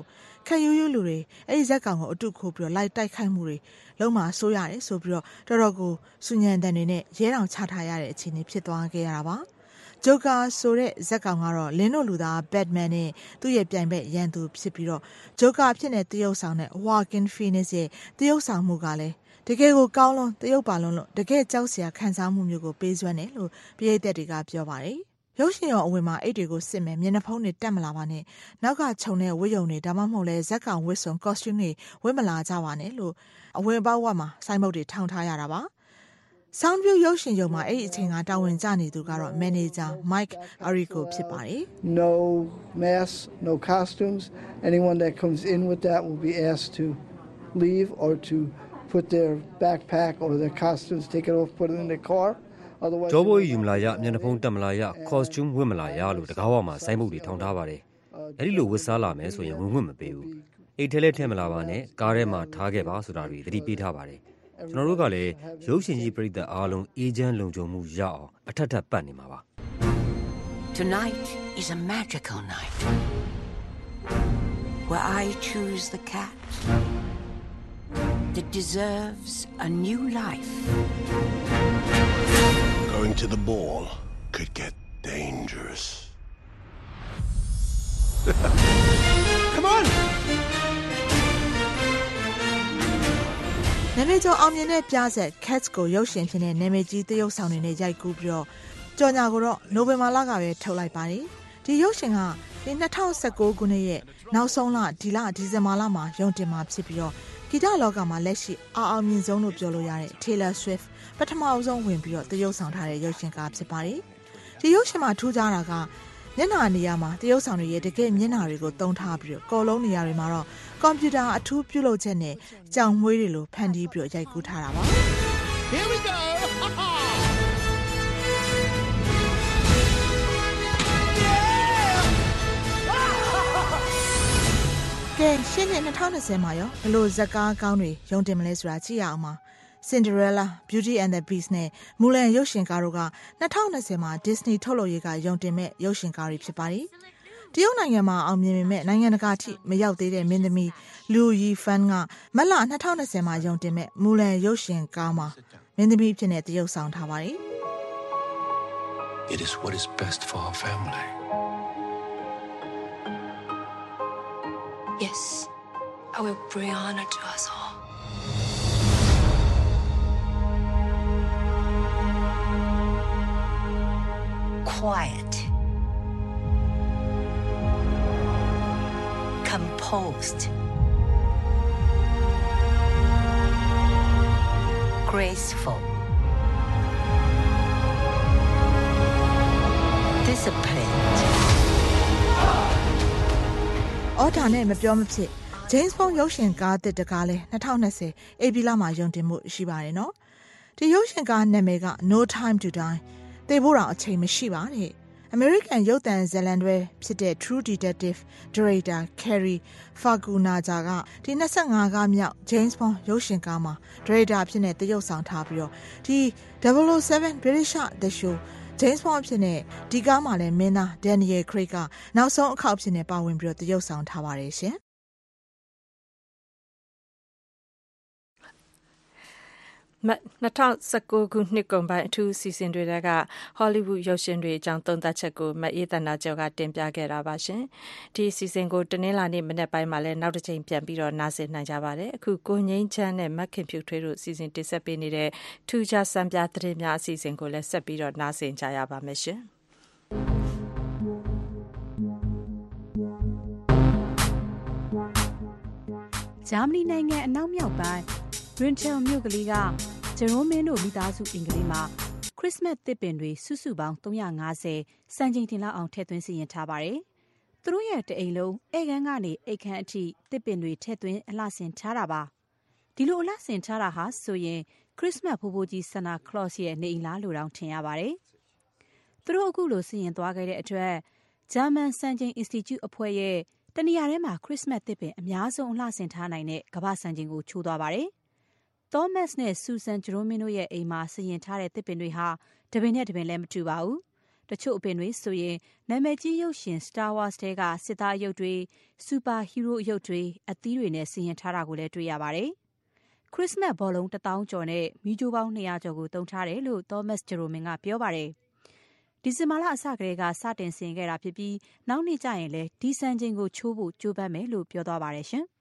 ခက်ရိုးရိုးလူတွေအဲ့ဒီဇက်ကောင်ကိုအတုခိုးပြီးတော့လိုက်တိုက်ခိုက်မှုတွေလုံးဝဆိုးရတယ်ဆိုပြီးတော့တော်တော်ကိုစူညံတန်တွေနဲ့ရဲတောင်ချထားရတဲ့အခြေအနေဖြစ်သွားခဲ့ရတာပါဂျိုကာဆိုတဲ့ဇက်ကောင်ကတော့လင်းတို့လူသားဘက်မန်နဲ့သူ့ရဲ့ပြိုင်ဘက်ရန်သူဖြစ်ပြီးတော့ဂျိုကာဖြစ်တဲ့တရုတ်ဆောင်တဲ့ Joaquin Phoenix ရဲ့တရုတ်ဆောင်မှုကလည်းတကယ်ကိုကောင်းလွန်တရုတ်ပါလွန်လို့တကယ်ကြောက်စရာခံစားမှုမျိုးကိုပေးစွမ်းတယ်လို့ပရိသတ်တွေကပြောပါတယ်ရုပ်ရှင်ရောအဝင်မှာအိတ်တွေကိုစစ်မယ်မျက်နှာဖုံးတွေတက်မလာပါနဲ့နောက်ကခြုံတဲ့ဝတ်ရုံတွေဒါမှမဟုတ်လဲဇက်ကောင်ဝတ်စုံ costume တွေဝတ်မလာကြပါနဲ့လို့အဝင်ပေါက်ဝတ်မှာစိုင်းမုတ်တွေထောင်ထားရတာပါ Soundview ရုပ်ရှင်ရုံမှာအဲ့ဒီအချိန်ကတာဝန်ကျနေသူကတော့ manager Mike Arico ဖြစ်ပါတယ် No masks, no costumes. Anyone that comes in with that will be asked to leave or to put their backpack or their costumes, take it off, put it in their car. Otherwise ကျော်ဘိုးယူမလာရမျက်နှာဖုံးတက်မလာရ costume ဝတ်မလာရလို့တကားဝမှာစိုင်းမုတ်တွေထောင်ထားပါတယ်အဲ့ဒီလိုဝတ်စားလာမယ်ဆိုရင်ဝင်ခွင့်မပေးဘူးအိတ်ထဲလဲထဲမလာပါနဲ့ကားထဲမှာထားခဲ့ပါဆိုတာတွေသတိပေးထားပါတယ်ကျွန်တော်တို့ကလည်းရုပ်ရှင်ကြီးပရိသတ်အားလုံးအေဂျင့်လုံခြုံမှုရအောင်အထက်ထပ်ပတ်နေမှာပါ Tonight is a magical night where I choose the cat that deserves a new life. Going to the ball could get dangerous. Come on! နာမည်ကျော်အောင်မြင်တဲ့ပြဆက် Cats ကိုရုပ်ရှင်ဖြစ်တဲ့နာမည်ကြီးသရုပ်ဆောင်တွေနဲ့ရိုက်ကူးပြီးတော့ကြော်ညာကိုတော့နိုဝင်ဘာလကပဲထုတ်လိုက်ပါတယ်ဒီရုပ်ရှင်ကဒီ၂၀၁၉ခုနှစ်ရဲ့နောက်ဆုံးလဒီလဒီဇင်ဘာလမှာရုံတင်မှာဖြစ်ပြီးတော့ဂီတလောကမှာလက်ရှိအောင်အောင်မြင်ဆုံးလို့ပြောလို့ရတဲ့ Taylor Swift ပထမအဆုံးဝင်ပြီးတော့သရုပ်ဆောင်ထားတဲ့ရုပ်ရှင်ကားဖြစ်ပါတယ်ဒီရုပ်ရှင်မှာထူးခြားတာကမျက်နှာနေရာမှာသရုပ်ဆောင်တွေရဲ့တကယ်မျက်နှာတွေကိုသုံးထားပြီးတော့ကော်လုံးနေရာတွေမှာတော့ကွန်ပျူတာအထူးပြုလုပ်ချက်နဲ့ကြောင်မွေးတွေလိုဖန်တီးပြီးတော့ရိုက်ကူးထားတာပါ Here we go! ကဲရှင်းတဲ့၂၀၂၀မှာရောဘယ်လိုဇာတ်ကားကောင်းတွေရုံတင်မလဲဆိုတာကြည့်ရအောင်ပါ Cinderella, Beauty and the Beast နဲ့ Mulan ရုပ်ရှင်ကားတို့က၂၀၂၀မှာ Disney ထုတ်လုပ်ရေးကရုံတင်မဲ့ရုပ်ရှင်ကားတွေဖြစ်ပါတယ်တရုတ်နိုင်ငံမှာအောင်မြင်ပေမဲ့နိုင်ငံတကာထိမရောက်သေးတဲ့မင်းသမီး Liu Yifan ကမတ်လ၂၀၂၀မှာရုံတင်မဲ့ Mulan ရုပ်ရှင်ကားမှာမင်းသမီးဖြစ်နေတရုတ်ဆောင်ထားပါတယ် It is what is best for our family. Yes, I will bring honor to us all. Quiet. Composed. Graceful. Disciplined. အော်ဒါနဲ့မပြောမဖြစ် James Bond ရုပ်ရှင်ကားတစ်တကားလဲ၂၀၂၀ဧပြီလမှာရုံတင်မှုရှိပါတယ်နော်ဒီရုပ်ရှင်ကားနာမည်က No Time to Die သေဖို့တော့အချိန်မရှိပါနဲ့ American ရုပ်သံဇာတ်လမ်းတွဲဖြစ်တဲ့ True Detective Director Cary Fukunaga ကဒီ၂၅ကားမြောက် James Bond ရုပ်ရှင်ကားမှာ Director ဖြစ်နေတရုပ်ဆောင်ထားပြီးတော့ဒီ double oh seven British The Show James Bond ဖြစ်နေဒီကားမှာလည်းမင်းသား Daniel Craig ကနောက်ဆုံးအခေါက်ဖြစ်နေပါဝင်ပြီးတော့တရုပ်ဆောင်ထားပါတယ်ရှင်၂၀၁၉ခုနှစ်ကုန်ပိုင်းအထူးစီစဉ်တွေက Hollywood ရုပ်ရှင်တွေအကြောင်းသုံးသပ်ချက်ကိုမအေးသန္တာကျော်ကတင်ပြခဲ့တာပါရှင်။ဒီစီစဉ်ကိုတနင်္လာနေ့မနေ့ပိုင်းမှာလည်းနောက်တစ်ချိန်ပြန်ပြီးတော့နားဆင်နိုင်ကြပါတယ်။အခုကိုငိမ့်ချမ်းနဲ့မခင်ဖြူထွေးတို့စီစဉ်တင်ဆက်ပေးနေတဲ့ထူးခြားစံပြသတင်းများအစီအစဉ်ကိုလည်းဆက်ပြီးတော့နားဆင်ကြရပါမယ်ရှင်။ဂျာမနီနိုင်ငံအနောက်မြောက်ပိုင်းRintel မြို့ကလေးကဂျရိုမင်းတို့မိသားစုအင်္ဂလိပ်မှာခရစ်စမတ်သစ်ပင်တွေစုစုပေါင်း၃၅၀စံချိန်တင်လောက်အောင်ထည့်သွင်းစီရင်ထားပါတယ်။သူတို့ရဲ့တအိမ်လုံးဧကန်ကနေအိတ်ခမ်းအထိသစ်ပင်တွေထည့်သွင်းအလှဆင်ထားတာပါ။ဒီလိုအလှဆင်ထားတာဟာဆိုရင်ခရစ်စမတ်ဖိုးဖိုးကြီးဆန်တာကလော့စ်ရဲ့နေအိမ်လားလို့တောင်ထင်ရပါတယ်။သူတို့အခုလိုစီရင်သွားခဲ့တဲ့အတွက်ဂျာမန်စံချိန် Institute အဖွဲ့ရဲ့တနေရာထဲမှာခရစ်စမတ်သစ်ပင်အများဆုံးအလှဆင်ထားနိုင်တဲ့ကမ္ဘာစံချိန်ကိုချိုးသွားပါတယ်။ Thomas နဲ့ Susan ဂျရိုမင်းတို့ရဲ့အိမ်မှာစီရင်ထားတဲ့သစ်ပင်တွေဟာတပင်နဲ့တပင်လည်းမတူပါဘူး။တချို့အပင်တွေဆိုရင်နာမည်ကြီးရုပ်ရှင် Star Wars တဲကစစ်သားအယုတ်တွေစူပါဟီးရိုးအယုတ်တွေအသီးတွေနဲ့ဆင်ရင်ထားတာကိုလည်းတွေ့ရပါတယ်ခရစ်စမတ်ဘောလုံးတစ်သောင်းကျော်နဲ့မီးကြိုးပေါင်းနှစ်ရာကျော်ကိုတုံထားတယ်လို့ Thomas Jeromin ကပြောပါတယ်ဒီဇင်ဘာလအစကတည်းကစတင်ဆင်ခဲ့တာဖြစ်ပြီးနောက်နေ့ကျရင်လည်းဒီစံချိန်ကိုချိုးဖို့ကြိုးပမ်းမယ်လို့ပြောသွားပါတယ်ရှင်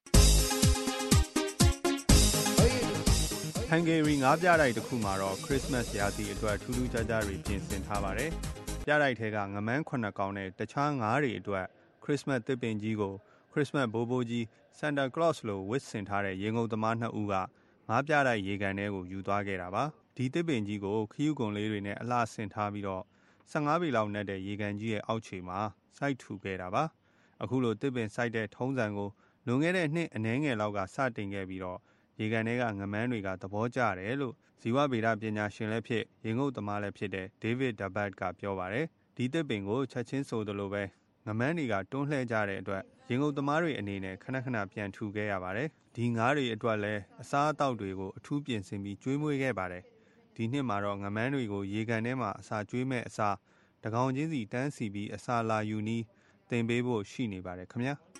ဟန်ဂေရီငါးပြတိုက်တစ်ခုမှာတော့ခရစ်စမတ်ရာသီအတွက်ထူးထူးခြားခြားတွေပြင်ဆင်ထားပါတယ်။ပြတိုက်ထဲကငမန်းခုနှစ်ကောင်နဲ့တခြားငါးတွေအတွက်ခရစ်စမတ်သစ်ပင်ကြီးကိုခရစ်စမတ်ဘိုးဘိုးကြီး Santa Claus လိုဝတ်ဆင်ထားတဲ့ရေငုပ်သမားနှစ်ဦးကငါးပြတိုက်ရေကန်ထဲကိုယူသွားခဲ့တာပါ။ဒီသစ်ပင်ကြီးကိုခရီးကုန်လေးတွေနဲ့အလှဆင်ထားပြီးတော့ဆယ့်ငါးပေလောက်နဲ့တဲ့ရေကန်ကြီးရဲ့အောက်ခြေမှာစိုက်ထူခဲ့တာပါ။အခုလိုသစ်ပင်စိုက်တဲ့ထုံးစံကိုလွန်ခဲ့တဲ့နှစ်အနည်းငယ်လောက်ကစတင်ခဲ့ပြီးတော့ရေကန်ထဲကငမန်းတွေကသဘောကျတယ်လို့ဇီဝဗေဒပညာရှင်လည်းဖြစ်ရေငုပ်သမားလည်းဖြစ်တဲ့ David Dabbert ကပြောပါတယ်။ဒီသစ်ပင်ကိုချက်ချင်းဆိုသလိုပဲငမန်းတွေကတွန်းလှဲကြတဲ့အတွက်ရေငုပ်သမားတွေအနေနဲ့ခဏခဏပြန်ထူခဲ့ရပါတယ်။ဒီငါးတွေအတွက်လည်းအစားအသောက်တွေကိုအထူးပြင်ဆင်ပြီးကျွေးမွေးခဲ့ပါတယ်။ဒီနှစ်မှာတော့ငမန်းတွေကိုရေကန်ထဲမှာအစာကျွေးမဲ့အစားတကောင်ချင်းစီတန်းစီပြီးအစာလာယူနီးတင်ပေးဖို့ရှိနေပါတယ်ခင်ဗျာ။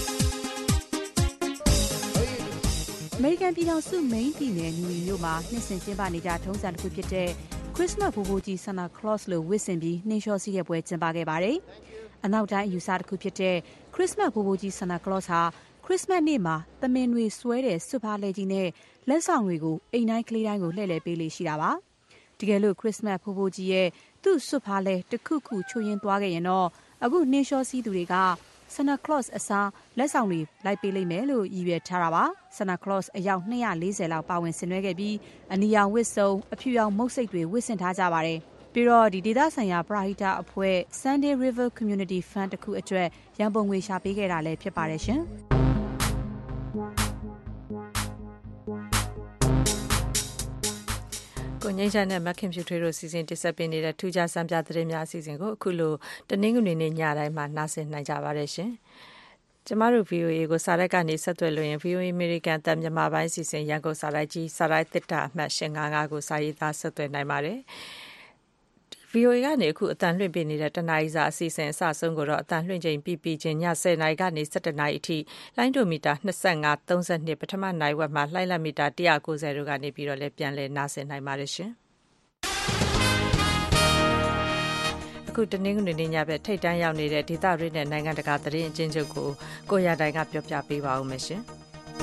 အမေရိကန်ပြည်ထောင်စုမိန်းပြည်နယ်နယူးမြို့မှာနှစ်စဉ်ကျင်းပနေကြထုံးစံတစ်ခုဖြစ်တဲ့ခရစ်စမတ်ဘိုးဘိုးကြီး Santa Claus လို့ဝတ်ဆင်ပြီးနှင်းလျှောစီးတဲ့ပွဲကျင်းပခဲ့ပါတယ်။အနောက်တိုင်းအယူဆတစ်ခုဖြစ်တဲ့ခရစ်စမတ်ဘိုးဘိုးကြီး Santa Claus ဟာခရစ်စမတ်နေ့မှာသမင်တွေဆွဲတဲ့စွပ်ဖားလဲကြီးနဲ့လက်ဆောင်တွေကိုအိမ်တိုင်းကလေးတိုင်းကိုလှည့်လည်ပေးလေရှိတာပါ။တကယ်လို့ခရစ်စမတ်ဘိုးဘိုးကြီးရဲ့သူ့စွပ်ဖားလဲတစ်ခုခုချိုးရင်းသွားခဲ့ရင်တော့အခုနှင်းလျှောစီးသူတွေကSanta Claus အစားလက်ဆောင်တွေလိုက်ပေးလိမ့်မယ်လို့ရည်ရွယ်ထားတာပါ Santa Claus အယောက်နှစ်ရာလေးဆယ်လောက်ပါဝင်ဆင်နွှဲခဲ့ပြီးအနီရောင်ဝတ်စုံအဖြူရောင်မုတ်စိတ်တွေဝတ်ဆင်ထားကြပါတယ်ပြီးတော့ဒီဒေသဆိုင်ရာပရာဟိတအဖွဲ့ Sunday River Community Fund တခုအတွက်ရန်ပုံငွေရှာပေးခဲ့တာလည်းဖြစ်ပါတယ်ရှင်ကိုငိမ့်ချနဲ့မခင်ဖြူထွေးတို့စီစဉ်တင်ဆက်ပေးနေတဲ့ထူးခြားစံပြသတင်းများအစီအစဉ်ကိုအခုလိုတနင်္ဂနွေနေ့ညတိုင်းမှာနှာစင်နိုင်ကြပါတယ်ရှင်။ကျမတို့ ဗီအိုအေ ကိုစာရိုက်ကနေဆက်သွယ်လို့ရင် ဗီအိုအေ American တန်မြန်မာပိုင်းစီစဉ်ရန်ကုန်စာရိုက်ကြီးစာရိုက်တစ်တာအမှတ်၈၅၅ကိုစာရေးသားဆက်သွယ်နိုင်ပါတယ်။ ဗီအိုအေ ကနေအခုအတန်လွှင့်ပေးနေတဲ့တနားရီစာအစီအစဉ်အစဆုံးကိုတော့အတန်လွှင့်ချိန်ပြီးပြီးချင်းညဆယ်နာရီကနေ၁၁နာရီအထိလိုင်းဒိုမီတာ၂၅ ၃၂ပထမနိုင်ဝက်မှာလှိုင်းလက်မီတာ၁၉၀တို့ကနေပြီးတော့လည်းပြန်လည်နားဆင်နိုင်ပါတယ်ရှင်။အခုတနင်္ဂနွေနေ့ညဘက်ထိတ်တန်းရောက်နေတဲ့ဒေသတွင်းနဲ့နိုင်ငံတကာသတင်းအကျဉ်းချုပ်ကိုကိုရတိုင်ကပြောပြပေးပါဦးမယ်ရှင်။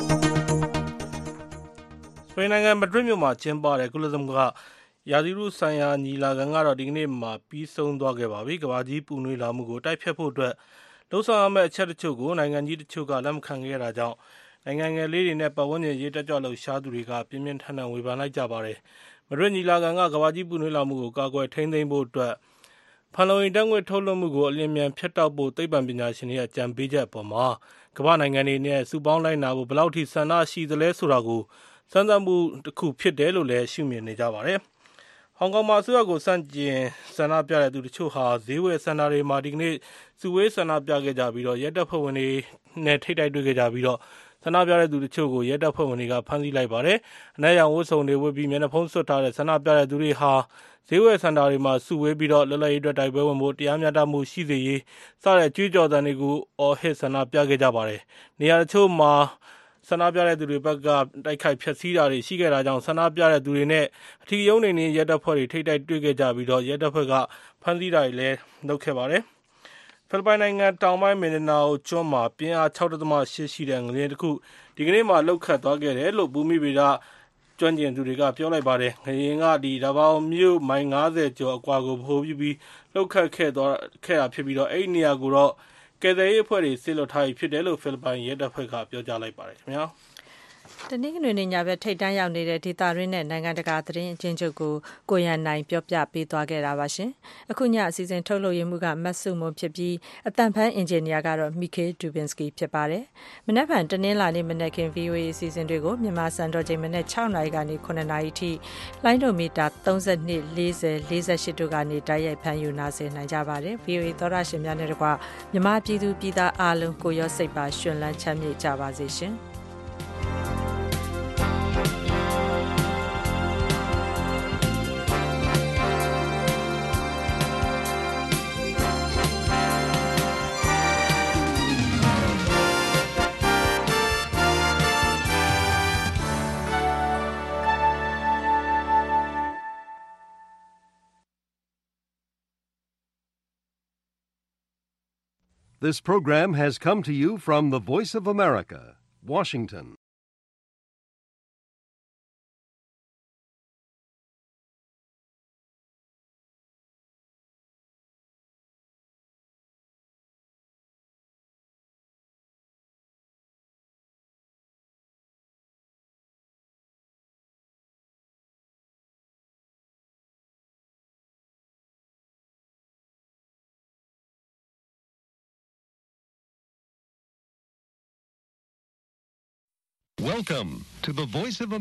စပိန်နိုင်ငံမဒရစ်မြို့မှာကျင်းပတဲ့ကုလသမဂ္ဂရာသီဥတုဆိုင်ရာညီလာခံကတော့ဒီကနေ့မှာပြီးဆုံးသွားခဲ့ပါပြီ။ကမ္ဘာကြီးပူနွေးလာမှုကိုတိုက်ဖျက်ဖို့အတွက်လှုံ့ဆော်ရမယ့်အချက်တချို့ကိုနိုင်ငံကြီးတချို့ကလက်မခံခဲ့တာကြောင့်နိုင်ငံငယ်လေးတွေနဲ့ပတ်ဝန်းကျင်ရေးတက်ကြွလှုပ်ရှားသူတွေကပြင်းပြင်းထန်ထန်ဝေဖန်လိုက်ကြပါတယ်။မဒရစ်ညီလာခံကကမ္ဘာကြီးပူနွေးလာမှုကိုကာကွယ်ထိန်းသိမ်းဖို့အတွက်ဖန်လုံအိမ်ဓာတ်ငွေ့ထုတ်လွှတ်မှုကိုအလျင်အမြန်ဖြတ်တောက်ဖို့သိပ္ပံပညာရှင်တွေရဲ့အကြံပေးချက်အပေါ်မှာကမ္ဘာနိုင်ငံတွေနဲ့စုပေါင်းလိုက်နာဖို့ဘယ်လောက်ထိဆန္ဒရှိသလဲဆိုတာကိုစမ်းသပ်မှုတစ်ခုဖြစ်တယ်လို့လည်းရှုမြင်နေကြပါတယ်။ဟောင်ကောင်မှာအစိုးရကိုစန့်ကျင်ဆန္ဒပြတဲ့သူတချို့ဟာဈေးဝယ်စင်တာတွေမှာဒီကနေ့စုဝေးဆန္ဒပြခဲ့ကြပြီးတော့ရဲတပ်ဖွဲ့ဝင်တွေနဲ့ထိပ်တိုက်တွေ့ခဲ့ကြပြီးတော့ဆန္ဒပြတဲ့သူတချို့ကိုရဲတပ်ဖွဲ့ဝင်တွေကဖမ်းဆီးလိုက်ပါတယ်။အနက်ရောင်ဝတ်စုံတွေဝတ်ပြီးမျက်နှာဖုံးစွပ်ထားတဲ့ဆန္ဒပြတဲ့သူတွေဟာဈေးဝယ်စင်တာတွေမှာစုဝေးပြီးတော့လွတ်လပ်ရေးအတွက်တိုက်ပွဲဝင်ဖို့တရားမျှတမှုရှိစေရေးစတဲ့ကြွေးကြော်သံတွေကိုအော်ဟစ်ဆန္ဒပြခဲ့ကြပါတယ်။နေရာတချို့မှာဆန္ဒပြတဲ့သူတွေဘက်ကတိုက်ခိုက်ဖျက်ဆီးတာတွေရှိခဲ့တာကြောင့်ဆန္ဒပြတဲ့သူတွေနဲ့အထီးရုံးနေနေရဲတပ်ဖွဲ့တွေထိပ်တိုက်တွေ့ခဲ့ကြပြီးတော့ရဲတပ်ဖွဲ့ကဖမ်းဆီးတာတွေလည်းလုပ်ခဲ့ပါတယ်။ဖိလစ်ပိုင်နိုင်ငံတောင်ပိုင်းမင်နီနာအိုကျွန်းမှာပြင်းအား ၆.၈ ရှိတဲ့ငလျင်တစ်ခုဒီကနေ့မှလှုပ်ခတ်သွားခဲ့တယ်လို့ဘူမိဗေဒကျွမ်းကျင်သူတွေကပြောလိုက်ပါတယ်။ငလျင်ကဒီဒါဘောင်မြို့မိုင်၅၀ကျော်အကွာကိုဗဟိုပြုပြီးလှုပ်ခတ်ခဲ့သွားခဲ့တာဖြစ်ပြီးတော့အဲ့ဒီနေရာကိုတော့ကယ်ဆယ်ရေးအဖွဲ့တွေဆေးလွတ်ထားပြီးဖြစ်တယ်လို့ဖိလစ်ပိုင်ရဲတပ်ဖွဲ့ကပြောကြားလိုက်ပါတယ်ခင်ဗျာ။တနင်္ဂနွေနေ့ညဘက်ထိပ်တန်းရောက်နေတဲ့ဒေသရင်းနဲ့နိုင်ငံတကာသတင်းအကျဉ်းချုပ်ကိုကိုရန်နိုင်ပြောပြပေးသွားခဲ့တာပါရှင်။အခုညအစီအစဉ်ထုတ်လုပ်ရမှုကမတ်ဆုမွန်ဖြစ်ပြီးအတန်ဖန်အင်ဂျင်နီယာကတော့မီကေဒူဘင်စကီဖြစ်ပါတယ်။မနက်ဖြန်တနင်္လာနေ့မနက်ခင်း ဗီအိုအေ အစီအစဉ်တွေကိုမြန်မာစံတော်ချိန်မနက်၆နာရီကနေ၇နာရီထိလိုင်းဒိုမီတာ၃၂ ၄၀ ၄၈တို့ကနေတိုက်ရိုက်ဖမ်းယူနာဆင်နိုင်ကြပါတယ်။ ဗီအိုအေသောရရှင်များနဲ့တကွမြန်မာပြည်သူပြည်သားအားလုံးကိုရောစိတ်ပါရှင်လန်းချမ်းမြေ့ကြပါစေရှင်။ This program has come to you from the Voice of America, Washington. Welcome to the Voice of America.